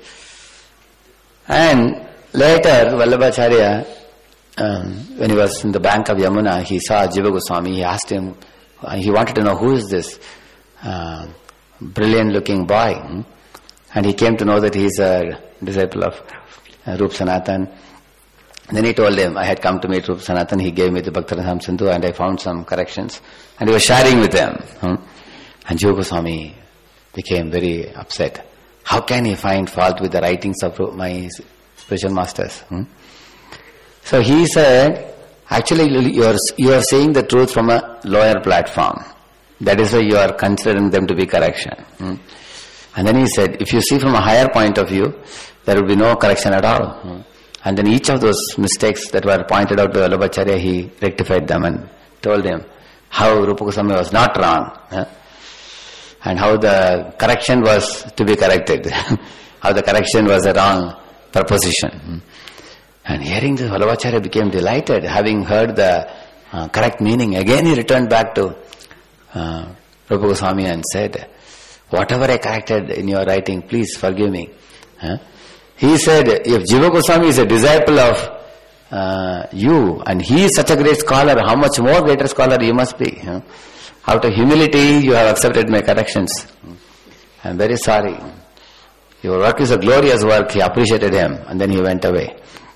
And later, Vallabhacharya, um, when he was in the bank of Yamuna, he saw Jiva Goswami. He asked him, uh, he wanted to know who is this uh, brilliant looking boy. Hmm? And he came to know that he is a disciple of uh, Rup Sanatan. Then he told him, I had come to meet Rup Sanatan, he gave me the Bhakti Rasamrita Sindhu and I found some corrections. And he was sharing with them. Hmm? And Jiva Goswami became very upset. How can he find fault with the writings of my spiritual masters? Hmm? So he said, actually you are, you are saying the truth from a lower platform. That is why you are considering them to be correction. Hmm? And then he said, if you see from a higher point of view, there will be no correction at all. Hmm? And then each of those mistakes that were pointed out to Vallabhacharya, he rectified them and told him how Rupa Goswami was not wrong, huh? And how the correction was to be corrected, how the correction was a wrong proposition. And hearing this, Vallabhacharya became delighted, having heard the uh, correct meaning. Again he returned back to uh, Rupa Goswami and said, whatever I corrected in your writing, please forgive me. Huh? He said, if Jiva Goswami is a disciple of uh, you, and he is such a great scholar, how much more greater scholar you must be. Huh? Out of humility, you have accepted my corrections. I am very sorry. Your work is a glorious work. He appreciated him, and then he went away.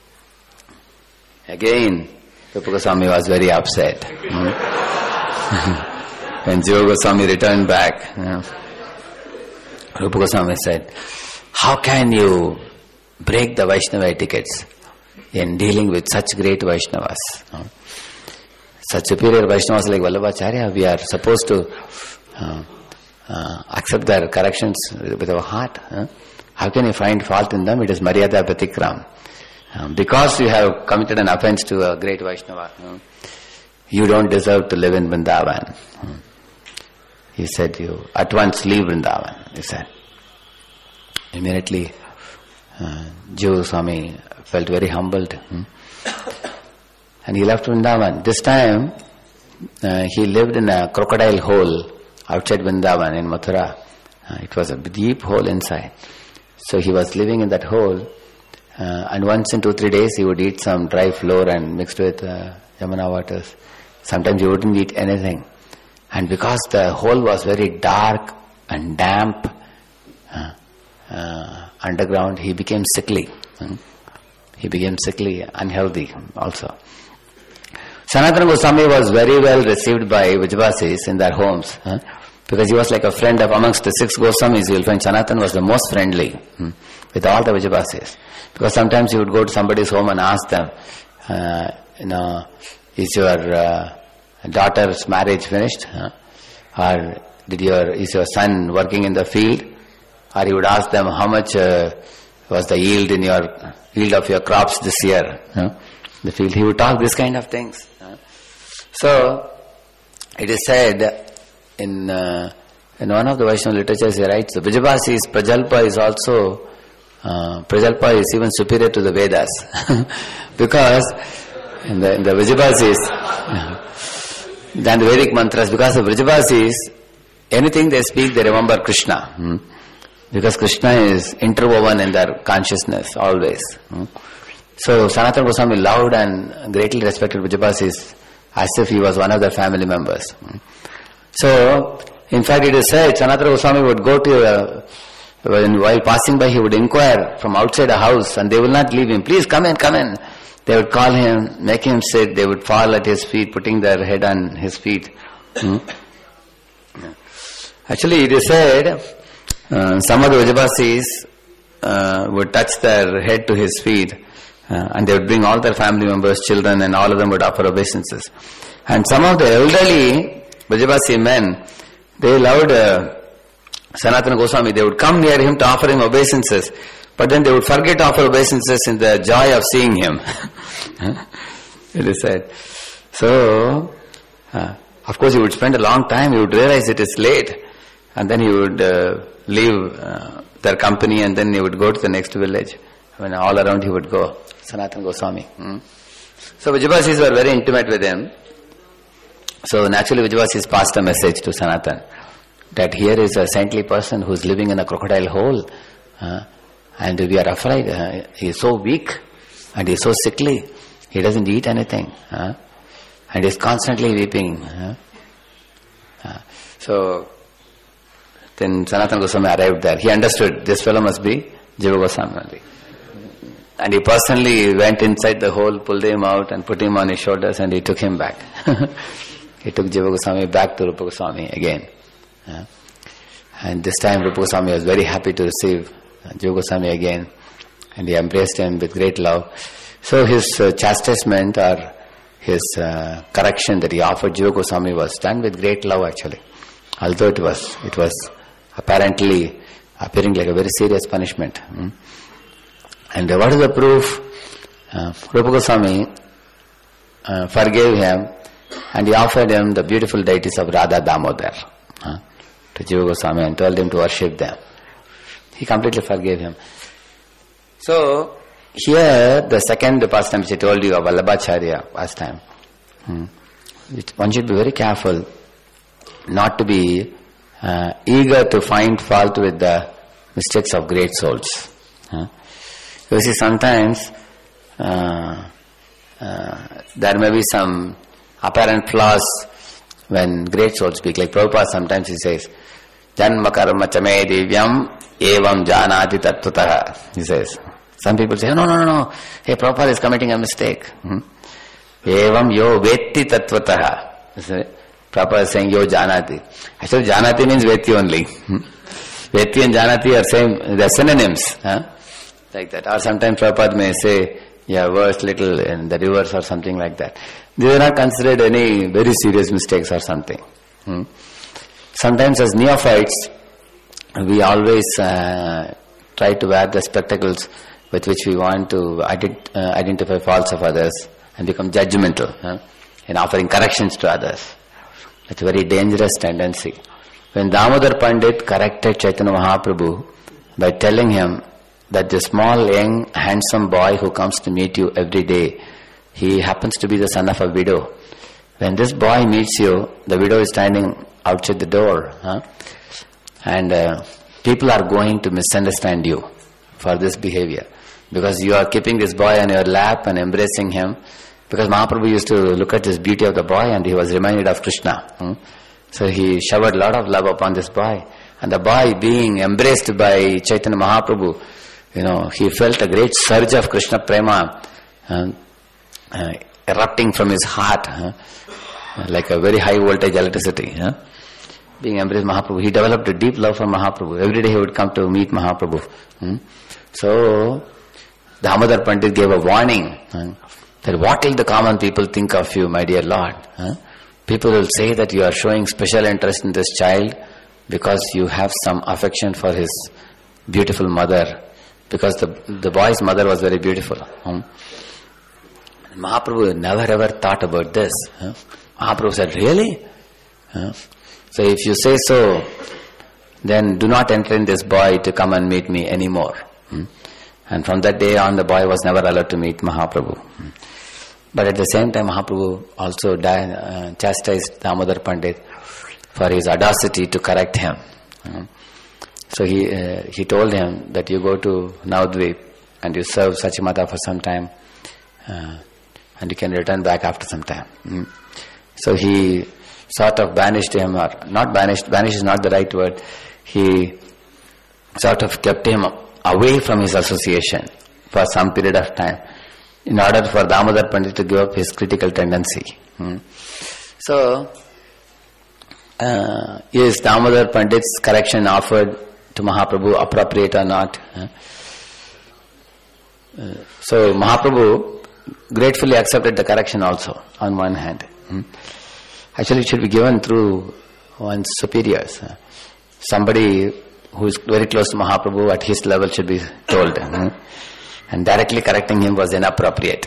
Again, Rupa Goswami was very upset. When Jiva Goswami returned back, you know, Rupa Goswami said, how can you break the Vaishnava etiquettes in dealing with such great Vaishnavas? No? Such superior Vaishnavas like Vallabhacharya, we are supposed to uh, uh, accept their corrections with our heart. Huh? How can you find fault in them? It is Maryada Pratikram. Um, because you have committed an offense to a great Vaishnava, you, you don't deserve to live in Vrindavan. Hmm. He said, you at once leave Vrindavan, he said. Immediately, uh, Jiva Goswami felt very humbled. Hmm? And he left Vrindavan. This time, uh, he lived in a crocodile hole outside Vrindavan in Mathura. Uh, it was a deep hole inside. So he was living in that hole, uh, and once in two, three days he would eat some dry flour and mixed with uh, Yamuna waters. Sometimes he wouldn't eat anything. And because the hole was very dark and damp uh, uh, underground, he became sickly. Hmm? He became sickly, unhealthy also. Sanatana Goswami was very well received by Vrijavasis in their homes, huh? Because he was like a friend of amongst the six Goswamis. You will find Sanatana was the most friendly hmm, with all the Vrijavasis. Because sometimes he would go to somebody's home and ask them, uh, you know, is your uh, daughter's marriage finished? Huh? Or did your is your son working in the field? Or he would ask them, how much uh, was the yield in your yield of your crops this year? Huh? The field. He would talk this kind of things. Huh? So it is said in uh, in one of the Vaishnava literatures, he writes, the Vrijavasis Prajalpa is also uh, Prajalpa is even superior to the Vedas because in the in the Vrijavasis than the Vedic mantras, because the Vrijavasis, anything they speak, they remember Krishna. Hmm? Because Krishna is interwoven in their consciousness always. Hmm? So Sanatana Goswami loved and greatly respected Vrijavasis as if he was one of their family members. Hmm? So, in fact, it is said Sanatana Goswami would go to, uh, while passing by, he would inquire from outside a house, and they will not leave him. Please come in, come in. They would call him, make him sit. They would fall at his feet, putting their head on his feet. Hmm? Actually, it is said uh, some of the Vrijavasis uh, would touch their head to his feet, uh, and they would bring all their family members, children, and all of them would offer obeisances. And some of the elderly Vrijavasi men, they loved uh, Sanatana Goswami. They would come near him to offer him obeisances, but then they would forget to offer obeisances in the joy of seeing him. It is said. So, uh, of course, he would spend a long time. He would realize it is late, and then he would uh, leave uh, their company, and then he would go to the next village. When all around he would go, Sanatana Goswami. Hmm? So Vrijavasis were very intimate with him. So naturally Vrijavasis passed a message to Sanatana that here is a saintly person who is living in a crocodile hole, uh, and we are afraid. Uh, he is so weak and he is so sickly. He doesn't eat anything, uh, and he is constantly weeping. Uh, uh, so then Sanatana Goswami arrived there. He understood this fellow must be Jiva Goswami only. And he personally went inside the hole, pulled him out and put him on his shoulders, and he took him back. He took Jiva Goswami back to Rupa Goswami again. Uh, and this time Rupa Goswami was very happy to receive uh, Jiva Goswami again, and he embraced him with great love. So his uh, chastisement or his uh, correction that he offered Jiva Goswami was done with great love actually. Although it was, it was apparently appearing like a very serious punishment. Hmm? And uh, what is the proof? Uh, Rupa Goswami uh, forgave him, and he offered him the beautiful deities of Radha Damodar uh, to Jiva Goswami and told him to worship them. He completely forgave him. So, here the second pastime which I told you of Vallabhacharya pastime, hmm, one should be very careful not to be uh, eager to find fault with the mistakes of great souls. Uh. You see, sometimes uh, uh, there may be some apparent flaws when great souls speak. Like Prabhupada, sometimes he says, Janma karma chame divyam evam janati tattvataha. He says. Some people say, no, no, no, no. Hey, Prabhupada is committing a mistake. Hmm? Evam yo vetti tattvataha. Prabhupada is saying yo janati. Actually, janati means vetti only. Hmm? Vetti and janati are same, they are synonyms. Huh? Like that. Or sometimes Prabhupada may say, yeah, verse little in the reverse or something like that. These are not considered any very serious mistakes or something. Hmm? Sometimes as neophytes, we always uh, try to wear the spectacles with which we want to ident- uh, identify faults of others and become judgmental huh? in offering corrections to others. It's a very dangerous tendency. When Damodar Pandit corrected Chaitanya Mahaprabhu by telling him that the small, young, handsome boy who comes to meet you every day, he happens to be the son of a widow. When this boy meets you, the widow is standing outside the door. Huh? And uh, people are going to misunderstand you for this behavior. Because you are keeping this boy on your lap and embracing him. Because Mahaprabhu used to look at this beauty of the boy and he was reminded of Krishna. Hmm? So he showered a lot of love upon this boy. And the boy, being embraced by Chaitanya Mahaprabhu, you know, he felt a great surge of Krishna Prema uh, uh, erupting from his heart, uh, like a very high voltage electricity. Uh. Being embraced Mahaprabhu, he developed a deep love for Mahaprabhu. Every day he would come to meet Mahaprabhu. Hmm? So, Damodar Pandit gave a warning uh, that what will the common people think of you, my dear Lord? Uh? People will say that you are showing special interest in this child because you have some affection for his beautiful mother, because the the boy's mother was very beautiful. Hmm? Mahaprabhu never ever thought about this. Huh? Mahaprabhu said, really? Huh? So if you say so, then do not entertain this boy to come and meet me anymore. Hmm? And from that day on, the boy was never allowed to meet Mahaprabhu. Hmm? But at the same time, Mahaprabhu also died, uh, chastised Damodar Pandit for his audacity to correct him. Hmm? So he uh, he told him that you go to Navadvip and you serve Sachimata for some time, uh, and you can return back after some time. Hmm? So he sort of banished him, or not banished, banished is not the right word, he sort of kept him away from his association for some period of time in order for Damodar Pandit to give up his critical tendency. Hmm. So, uh, is Damodar Pandit's correction offered to Mahaprabhu appropriate or not? Uh, so, Mahaprabhu gratefully accepted the correction also, on one hand. Hmm. Actually, it should be given through one's superiors. Somebody who is very close to Mahaprabhu at his level should be told. And directly correcting him was inappropriate.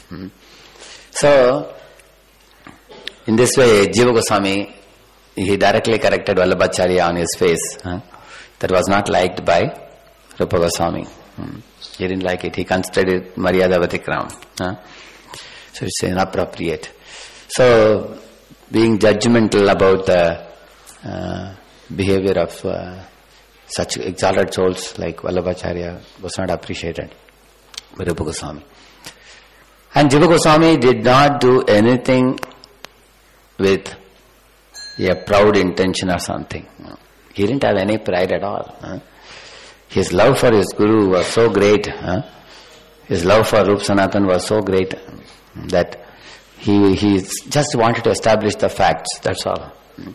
So, in this way, Jiva Goswami, he directly corrected Vallabhacharya on his face. That was not liked by Rupa Goswami. He didn't like it. He considered it Maryada Vatikram. So it's inappropriate. So, being judgmental about the uh, behavior of uh, such exalted souls like Vallabhacharya was not appreciated by Rupa Goswami. And Jiva Goswami did not do anything with a proud intention or something. He didn't have any pride at all. Huh? His love for his Guru was so great. Huh? His love for Rup Sanatan was so great that He he just wanted to establish the facts, that's all.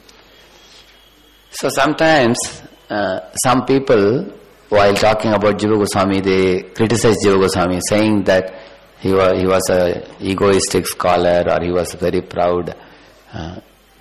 So sometimes uh, some people, while talking about Jiva Goswami, they criticize Jiva Goswami, saying that he was he was a egoistic scholar or he was very proud. Uh,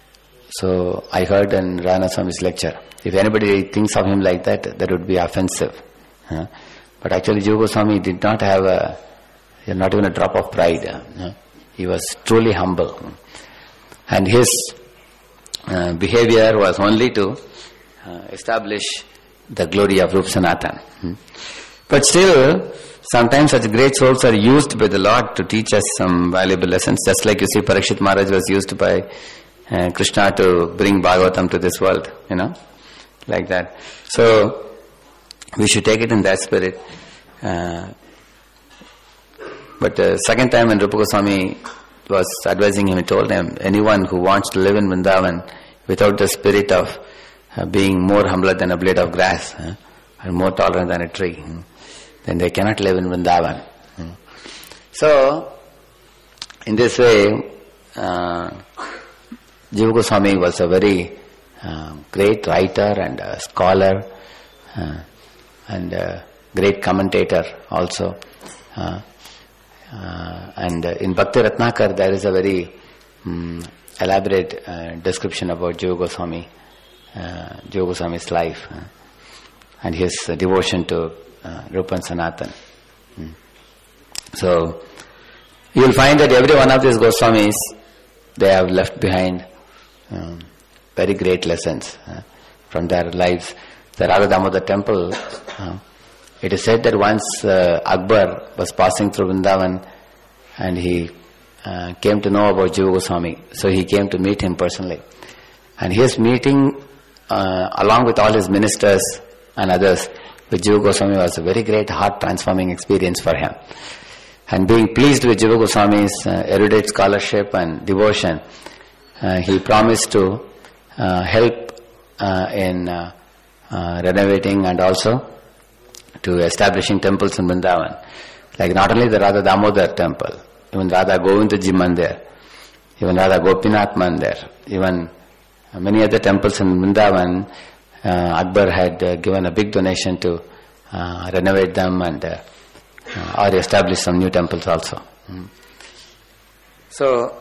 so I heard in Rana Swami's lecture, if anybody thinks of him like that, that would be offensive. Uh, but actually Jiva Goswami did not have a, not even a drop of pride. Uh, He was truly humble. And his uh, behavior was only to uh, establish the glory of Rup Sanatan. Hmm. But still, sometimes such great souls are used by the Lord to teach us some valuable lessons. Just like you see Parikshit Maharaj was used by uh, Krishna to bring Bhagavatam to this world, you know, like that. So, we should take it in that spirit. Uh, But the second time when Rupa Goswami was advising him, he told him, anyone who wants to live in Vrindavan without the spirit of uh, being more humbler than a blade of grass, uh, or more tolerant than a tree, uh, then they cannot live in Vrindavan. Uh. So, in this way, uh, Jiva Goswami was a very uh, great writer and a scholar uh, and a great commentator also. Uh, Uh, and uh, in Bhakti Ratnakar there is a very um, elaborate uh, description about Jiva Goswami, uh, Jiva Goswami's life uh, and his uh, devotion to uh, Rupa and Sanatan. Mm. So you will find that every one of these Goswamis, they have left behind um, very great lessons uh, from their lives. The Radha Damodar temple, uh, it is said that once uh, Akbar was passing through Vrindavan and he uh, came to know about Jiva Goswami. So he came to meet him personally. And his meeting uh, along with all his ministers and others with Jiva Goswami was a very great heart transforming experience for him. And being pleased with Jiva Goswami's uh, erudite scholarship and devotion, uh, he promised to uh, help uh, in uh, uh, renovating and also to establishing temples in Vrindavan. Like not only the Radha Damodar temple, even Radha Govindaji Mandir, even Radha Gopinath Mandir, even many other temples in Vrindavan, uh, Akbar had uh, given a big donation to uh, renovate them and uh, uh, or establish some new temples also. Mm. So,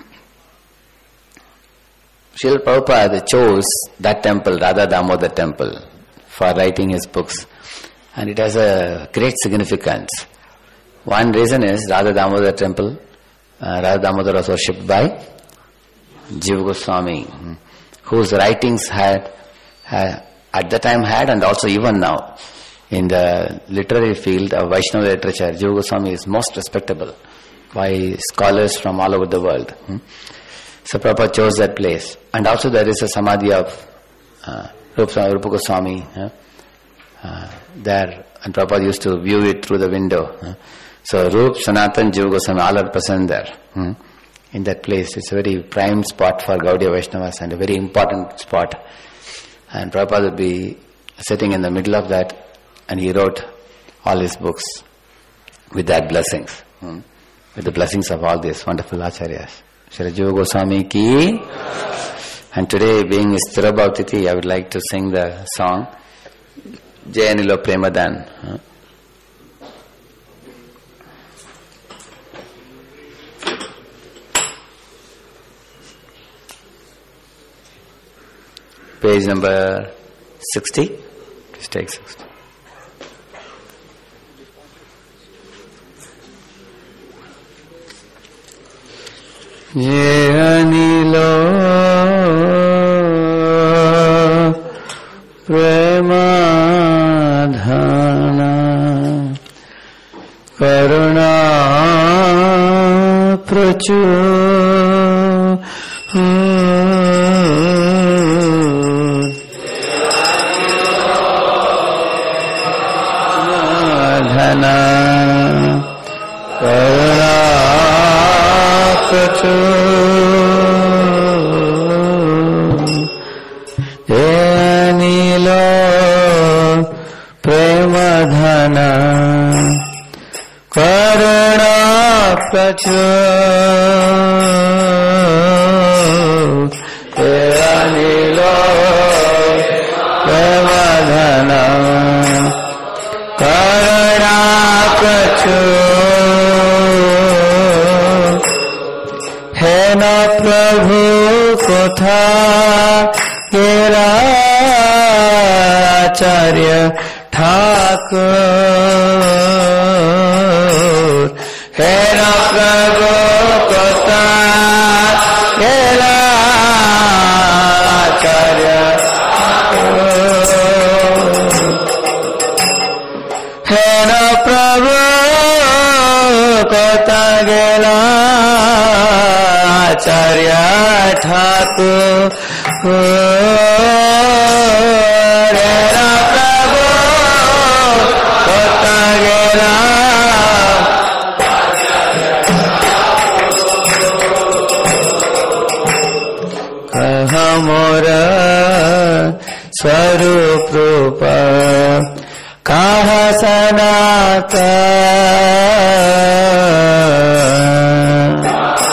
Srila Prabhupada chose that temple, Radha Damodar temple, for writing his books, and it has a great significance. One reason is Radha Damodar temple, uh, Radha Damodar was worshipped by Jiva Goswami, whose writings had, had at the time had and also even now in the literary field of Vaishnava literature, Jiva Goswami is most respectable by scholars from all over the world. So Prabhupada chose that place. And also there is a samadhi of uh, Rupa, Rupa Goswami uh, uh, there, and Prabhupada used to view it through the window. Uh. So Rup, Sanatan, Jiva Goswami all are present there uh, in that place. It's a very prime spot for Gaudiya Vaishnavas and a very important spot. And Prabhupada would be sitting in the middle of that, and he wrote all his books with that blessings, uh, with the blessings of all these wonderful acharyas. Shri Jiva Goswami ki. And today, being Isthira Bhautiti, I would like to sing the song Jayanilo Premadan. Uh, Page number sixty. Please take sixty. Jayanilo Premadhana Karuna Prachur Madhana Karuna Jayanilo Premadhana Karuna Prachur Jayanilo Premadhana Karuna Prachur Hena Prabhu Kotha Gera Acharya Thakur Hena Prabhu Kotha Gera Acharya Thakur Hena Prabhu Kotha Gera Acharya Thakur Rera Prabhu Kotha Gera Kaha Mora Swarup Rupa Kaha Sanatan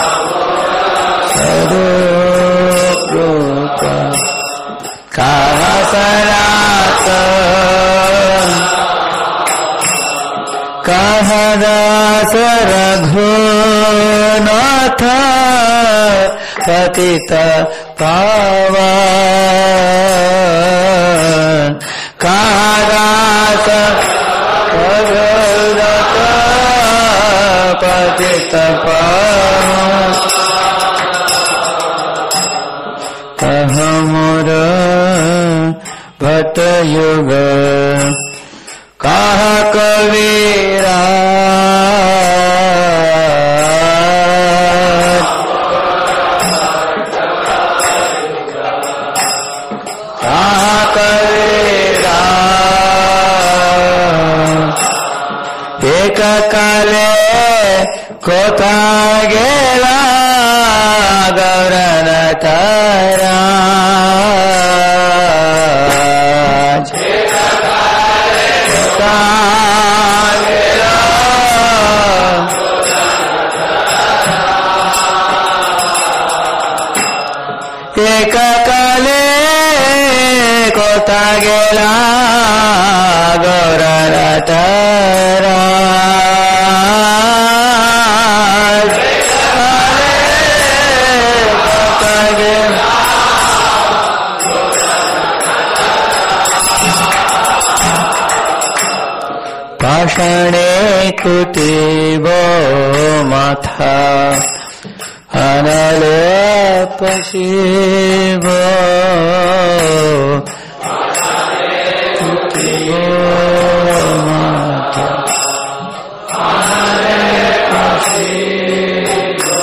Kaha Sanatan Kaha Dasa Raghunatha Patita Pavan Kaha Dasa Raghunatha Patita Pavan Kaha Mora Bhatta Yuga Kaha Kavira Kaha Kavira Eka Kale Kotha Gela Gaurana Tara kotha gela Gauranathara Pashane kutibo matha Anale pashibo Pashane kutibo matha Anale pashibo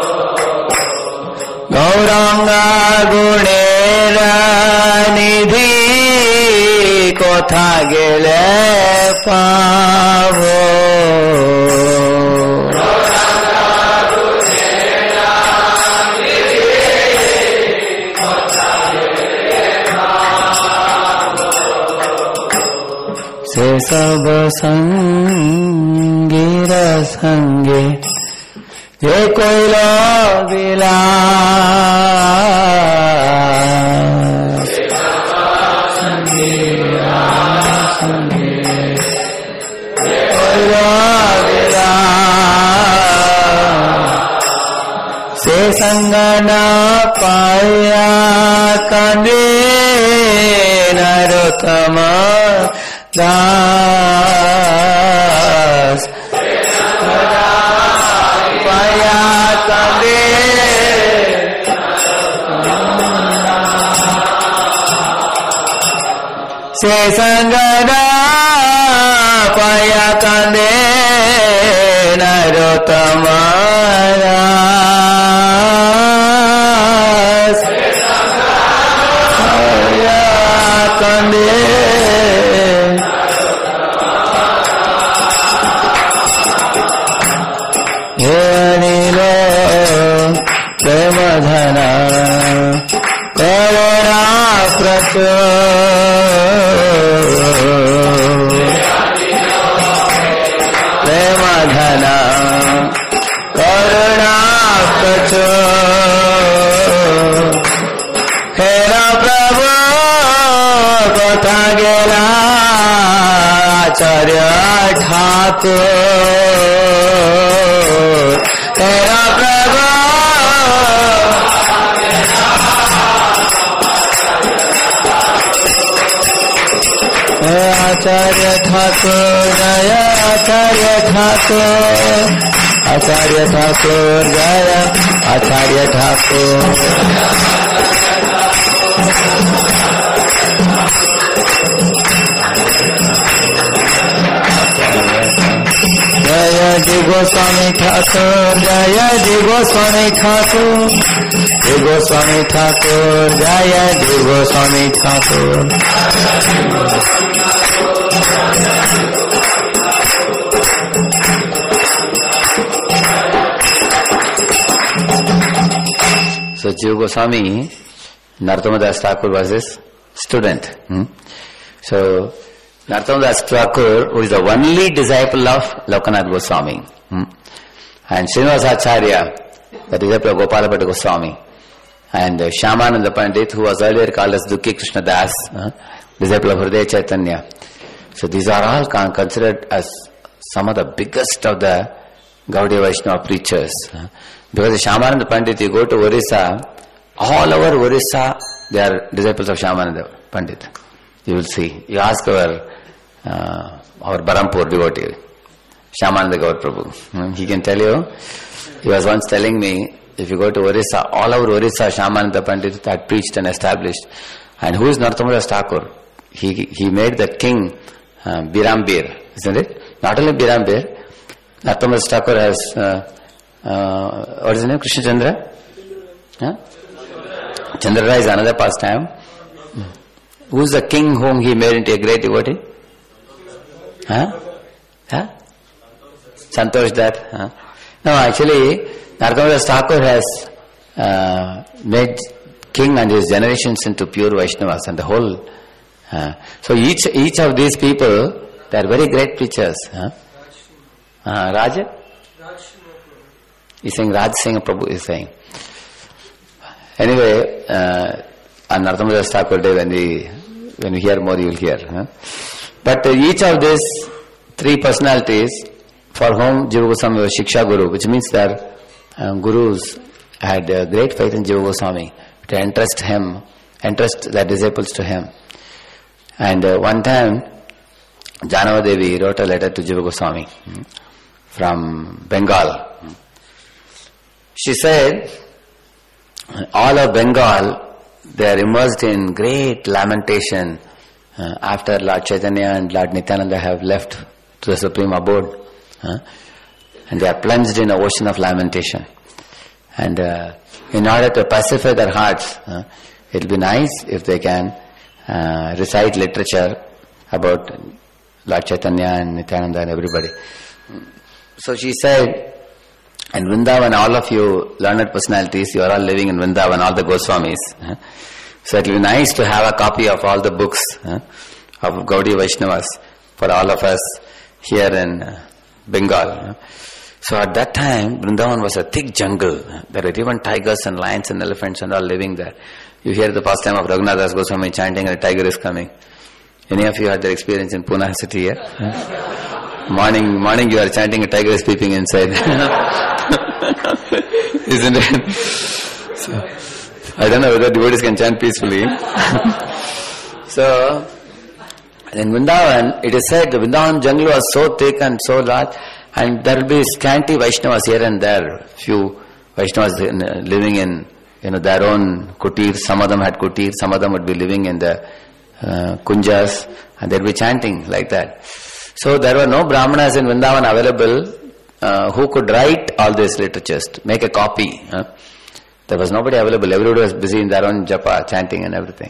Gauranga gunera nidhi kotha gele pavo se sab sangira sange ye koilo vilas sangira sange ye koilo vilas se sangana paya kane narottama das paya kande se sangana paya kande narottama das paya kande Premadhana Karuna Prachur Premadhana Karuna Prachur Hera Prabhu Kotha gela Acharya Thakur Hera Prabhu Acharya Thakur Jaya Acharya Thakur Acharya Thakur Jaya Acharya Thakur Jaya Ji Goswami Thakur Jaya Ji Goswami Thakur Ji Goswami Thakur Jaya Ji Goswami Thakur So Jiva Goswami, Narottama Das Thakur was his student. Hmm? So Narottama Das Thakur, who is the only disciple of Lokanath Goswami, hmm? and Srinivasa Acharya, the disciple of Gopala Bhatta Goswami, and uh, Shyamananda Pandit, who was earlier called as Dukhi Krishna Das, uh, disciple of Hridaya Chaitanya. So these are all con- considered as some of the biggest of the Gaudiya Vaishnava preachers. Uh, because the Shyamananda Pandit, you go to Orissa, all over Orissa, they are disciples of Shyamananda Pandit. You will see. You ask our uh, our Barampur devotee, Shyamananda Gaur Prabhu. Hmm? He can tell you. He was once telling me, if you go to Orissa, all over Orissa, Shyamananda Pandit had preached and established. And who is Narottama Das Thakur? He he made the king uh, Birambir, isn't it? Not only Birambir, Narottama Das Thakur has, uh, uh, what is his name? Krishna Chandra? Huh? Chandra is another pastime. Who is the king whom he made into a great devotee? Huh? Huh? Santosh Dutt. Huh? No, actually, Narottama Das Thakur has uh, made king and his generations into pure Vaishnavas and the whole. Uh, so each each of these people, they are very great preachers. Huh? Uh, Raja? He's saying Raj Singh Prabhu is saying. Anyway, uh, on Narottama Das Thakur day when the when you hear more, you will hear. Huh? But uh, each of these three personalities, for whom Jiva Goswami was Shiksha Guru, which means that uh, gurus had uh, great faith in Jiva Goswami to entrust him, entrust their disciples to him. And uh, one time, Janava Devi wrote a letter to Jiva Goswami hmm, from Bengal. She said, all of Bengal, they are immersed in great lamentation uh, after Lord Chaitanya and Lord Nityananda have left to the Supreme Abode. Uh, and they are plunged in an ocean of lamentation. And uh, in order to pacify their hearts, uh, it will be nice if they can uh, recite literature about Lord Chaitanya and Nityananda and everybody. So she said, in Vrindavan, all of you learned personalities, you are all living in Vrindavan, all the Goswamis. Uh, so it will be nice to have a copy of all the books uh, of Gaudiya Vaishnavas for all of us here in uh, Bengal. Uh. So at that time, Vrindavan was a thick jungle. There were even tigers and lions and elephants and all living there. You hear the pastime of Raghunath Das Goswami chanting and a tiger is coming. Any of you had their experience in Pune city here? Huh? Morning, morning you are chanting, a tiger is peeping inside. Isn't it? So, I don't know whether devotees can chant peacefully. So, in Vrindavan, it is said the Vrindavan jungle was so thick and so large, and there will be scanty Vaishnavas here and there. Few Vaishnavas in, uh, living in you know their own kutir. Some of them had kutir, some of them would be living in the uh, kunjas, and they'd be chanting like that. So there were no brahmanas in Vrindavan available uh, who could write all these literatures, make a copy. Huh? There was nobody available. Everybody was busy in their own japa, chanting and everything.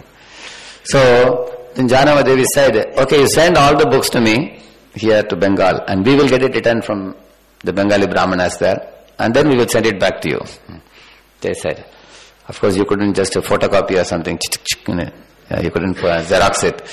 So then Janava Devi said, okay, you send all the books to me here to Bengal, and we will get it written from the Bengali brahmanas there, and then we will send it back to you. They said. Of course, you couldn't just photocopy or something. You couldn't Xerox it.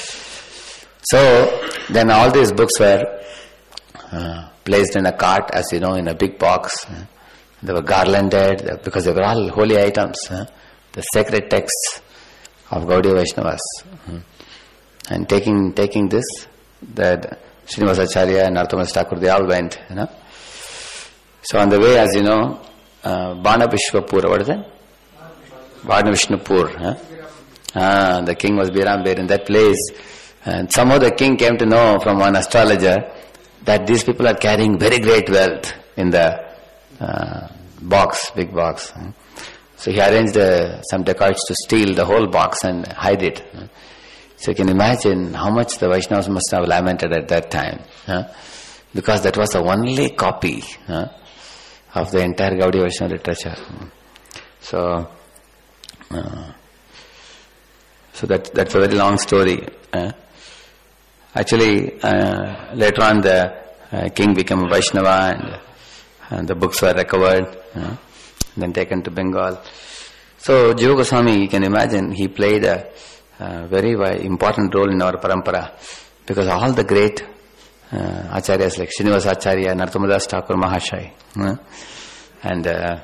So then all these books were uh, placed in a cart, as you know, in a big box. They were garlanded because they were all holy items, uh, the sacred texts of Gaudiya Vaishnavas. Uh, and taking taking this, that Srinivasa Acharya and Narottam Das Thakur, they all went. You know. So on the way, as you know, uh, Bana Vishwapur, what is it? Bana Vishnupur. Huh? Ah, the king was Birambir in that place. And somehow the king came to know from one astrologer that these people are carrying very great wealth in the uh, box, big box. So he arranged uh, some dacoits to steal the whole box and hide it. So you can imagine how much the Vaishnavas must have lamented at that time. Huh? Because that was the only copy huh, of the entire Gaudiya Vaishnava literature. So, uh, so that that's a very long story. Uh, actually, uh, later on the uh, king became a Vaishnava, and, and the books were recovered, uh, then taken to Bengal. So Jiva Goswami, you can imagine, he played a, a very, very important role in our parampara, because all the great uh, acharyas like Srinivasa Acharya, Narottam Das Thakur Mahashai, uh, and uh,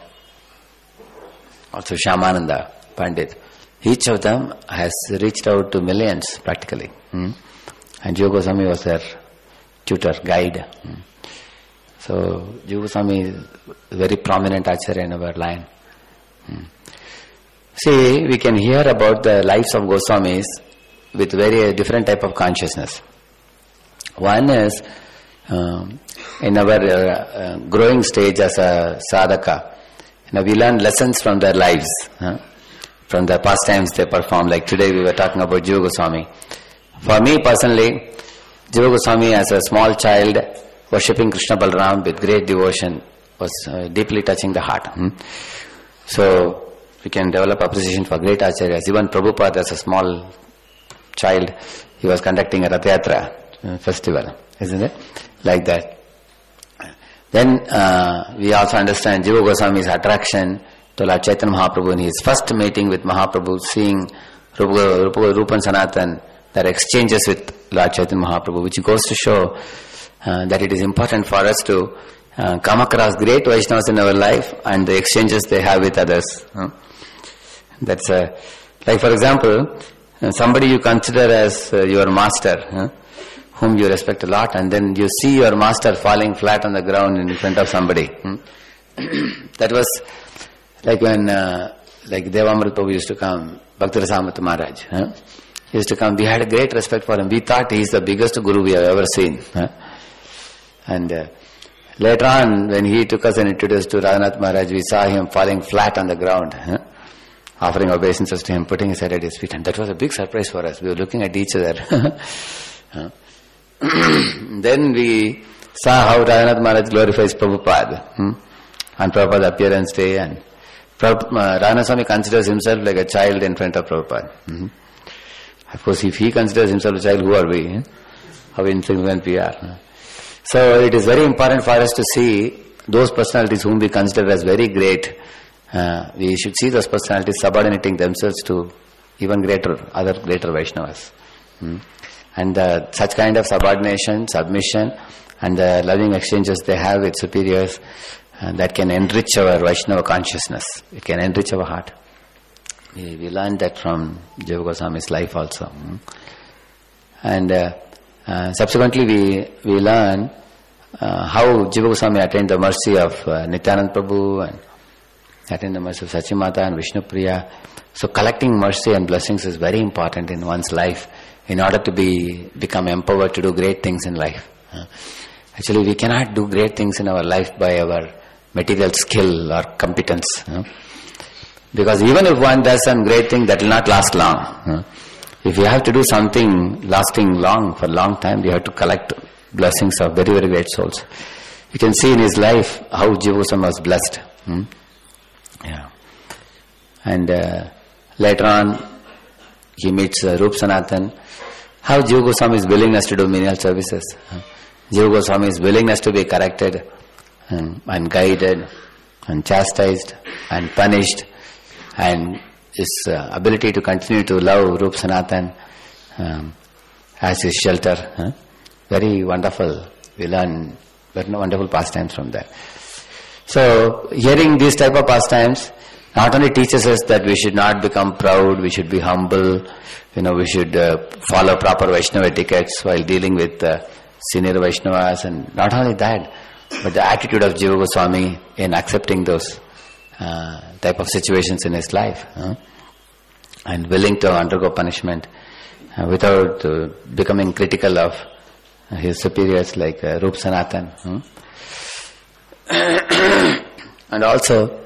also Shyamananda Pandit, each of them has reached out to millions practically. Hmm? And Jiva Goswami was their tutor, guide. Hmm. So Jiva Goswami is a very prominent acharya in our line. Hmm. See, we can hear about the lives of Goswamis with very different type of consciousness. One is um, in our uh, uh, growing stage as a sadhaka, you know, we learn lessons from their lives. Huh? From the pastimes they perform. Like today we were talking about Jiva Goswami. For me personally, Jiva Goswami as a small child worshipping Krishna Balaram with great devotion was uh, deeply touching the heart. Hmm? So we can develop appreciation for great acharyas. Even Prabhupada as a small child, he was conducting a Rath Yatra uh, festival, isn't it? Like that. Then uh, we also understand Jiva Goswami's attraction to Lord Chaitanya Mahaprabhu in his first meeting with Mahaprabhu, seeing Rupa, Rupa, Rupa and Sanatan, their exchanges with Lord Chaitanya Mahaprabhu, which goes to show uh, that it is important for us to uh, come across great Vaishnavas in our life and the exchanges they have with others. Huh? That's uh, like, for example, uh, somebody you consider as uh, your master, huh? whom you respect a lot, and then you see your master falling flat on the ground in front of somebody. Hmm? That was like when, uh, like Devamrit Prabhu used to come, Bhakti Rasamrita Maharaj. Huh? He used to come. We had a great respect for him. We thought he is the biggest guru we have ever seen. Huh? And uh, later on, when he took us and introduced to Radhanath Maharaj, we saw him falling flat on the ground, huh? offering obeisances to him, putting his head at his feet. And that was a big surprise for us. We were looking at each other. huh? Then we saw how Radhanath Maharaj glorifies Prabhupada hmm? on Prabhupada's appearance day, and Prabhupada, uh, Radhanath Swami considers himself like a child in front of Prabhupada. Hmm? Of course, if he considers himself a child, who are we? Hmm? How insignificant we are. Hmm? So it is very important for us to see those personalities whom we consider as very great. Uh, we should see those personalities subordinating themselves to even greater, other greater Vaishnavas. Hmm? And uh, such kind of subordination, submission, and the loving exchanges they have with superiors, uh, that can enrich our Vaishnava consciousness. It can enrich our heart. We, we learned that from Jiva Goswami's life also. Hmm? And uh, uh, subsequently we we learn uh, how Jiva Goswami attained the mercy of uh, Nityananda Prabhu, and attained the mercy of Sachimata and Vishnupriya. So collecting mercy and blessings is very important in one's life, in order to be become empowered to do great things in life. Uh, actually, we cannot do great things in our life by our material skill or competence. Uh, because even if one does some great thing, that will not last long. Uh, if you have to do something lasting long, for a long time, you have to collect blessings of very, very great souls. You can see in his life how Jiva Goswami was blessed. Hmm? Yeah. And uh, later on, he meets uh, Rup Sanatan. How Jiva Goswami's willingness to do menial services. Uh, Jiva Goswami's willingness to be corrected and, and guided and chastised and punished, and his uh, ability to continue to love Rup Sanatan um, as his shelter. Huh? Very wonderful. We learn very wonderful pastimes from that. So, hearing these type of pastimes not only teaches us that we should not become proud, we should be humble, you know, we should uh, follow proper Vaishnava etiquettes while dealing with uh, senior Vaishnavas, and not only that, but the attitude of Jiva Goswami in accepting those uh, type of situations in his life, huh? and willing to undergo punishment uh, without uh, becoming critical of uh, his superiors like uh, Rup Sanatan. Huh? And also,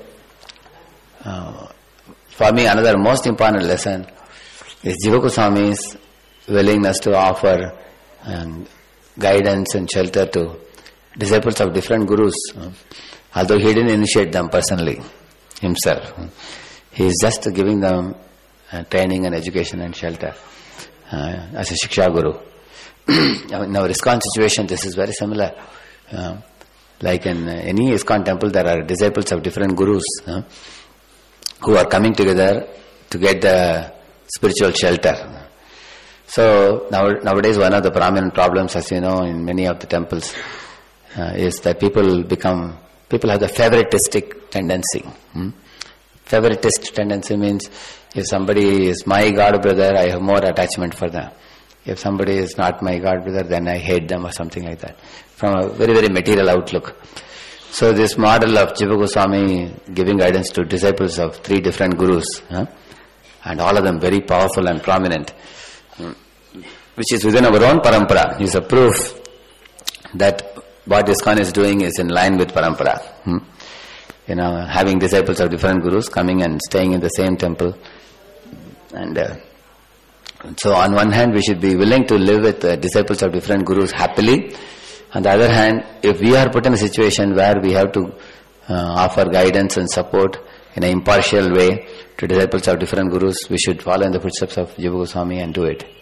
uh, for me, another most important lesson is Jiva Goswami's willingness to offer um, guidance and shelter to disciples of different gurus, uh, although he didn't initiate them personally himself. He is just giving them uh, training and education and shelter uh, as a Shiksha Guru. In our ISKCON situation, this is very similar. Uh, like in uh, any ISKCON temple, there are disciples of different gurus uh, who are coming together to get the spiritual shelter. So now, nowadays one of the prominent problems, as you know, in many of the temples uh, is that people become, people have the favoritistic tendency. Hmm? Favoritist tendency means if somebody is my god brother, I have more attachment for them. If somebody is not my god brother, then I hate them, or something like that, from a very, very material outlook. So this model of Jiva Goswami giving guidance to disciples of three different gurus, huh? and all of them very powerful and prominent, which is within our own parampara, is a proof that what ISKCON is doing is in line with parampara. Hmm? You know, having disciples of different gurus coming and staying in the same temple. And uh, so on one hand, we should be willing to live with uh, disciples of different gurus happily. On the other hand, if we are put in a situation where we have to uh, offer guidance and support in an impartial way to disciples of different gurus, we should follow in the footsteps of Jiva Goswami and do it.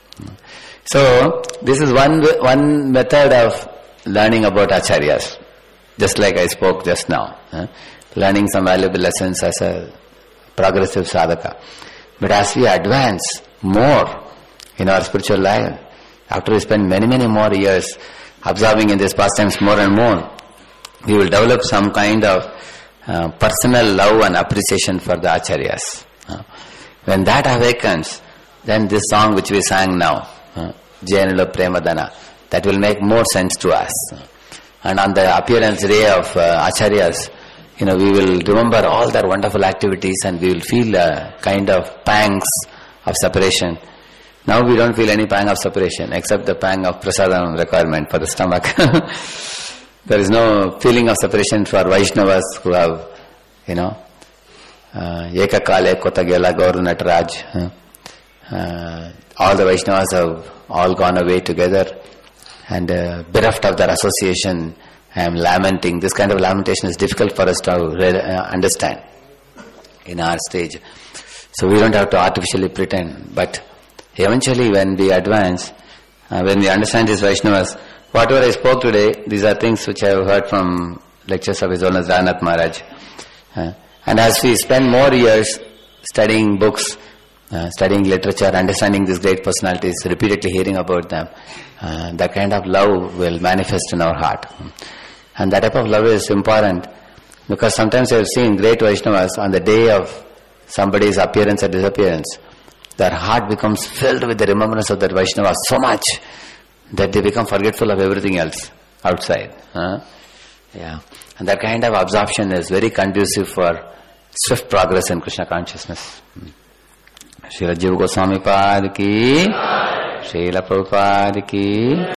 So, this is one one method of learning about acharyas, just like I spoke just now. Huh? Learning some valuable lessons as a progressive sadhaka. But as we advance more in our spiritual life, after we spend many, many more years observing in these pastimes more and more, we will develop some kind of uh, personal love and appreciation for the acharyas. Uh, when that awakens, then this song which we sang now, uh, Jayanula Premadana, that will make more sense to us. And on the appearance day of uh, Acharyas, you know, we will remember all their wonderful activities and we will feel a kind of pangs of separation. Now we don't feel any pang of separation except the pang of prasadam requirement for the stomach. There is no feeling of separation for Vaishnavas who have, you know, uh, Eka Kale Kotagela Gaur Nataraj. Uh, all the Vaishnavas have all gone away together and uh, bereft of their association. I am lamenting. This kind of lamentation is difficult for us to re- uh, understand in our stage. So we don't have to artificially pretend. But eventually when we advance, uh, when we understand these Vaishnavas, whatever I spoke today, these are things which I have heard from lectures of His Holiness Raghunath Maharaj. Uh, and as we spend more years studying books, uh, studying literature, understanding these great personalities, repeatedly hearing about them, uh, that kind of love will manifest in our heart. And that type of love is important because sometimes I have seen great Vaishnavas on the day of somebody's appearance or disappearance, their heart becomes filled with the remembrance of that Vaishnava so much that they become forgetful of everything else outside. Huh? Yeah. And that kind of absorption is very conducive for swift progress in Krishna consciousness. Srila Jiva Goswami Pad ki, Srila Prabhupada ki.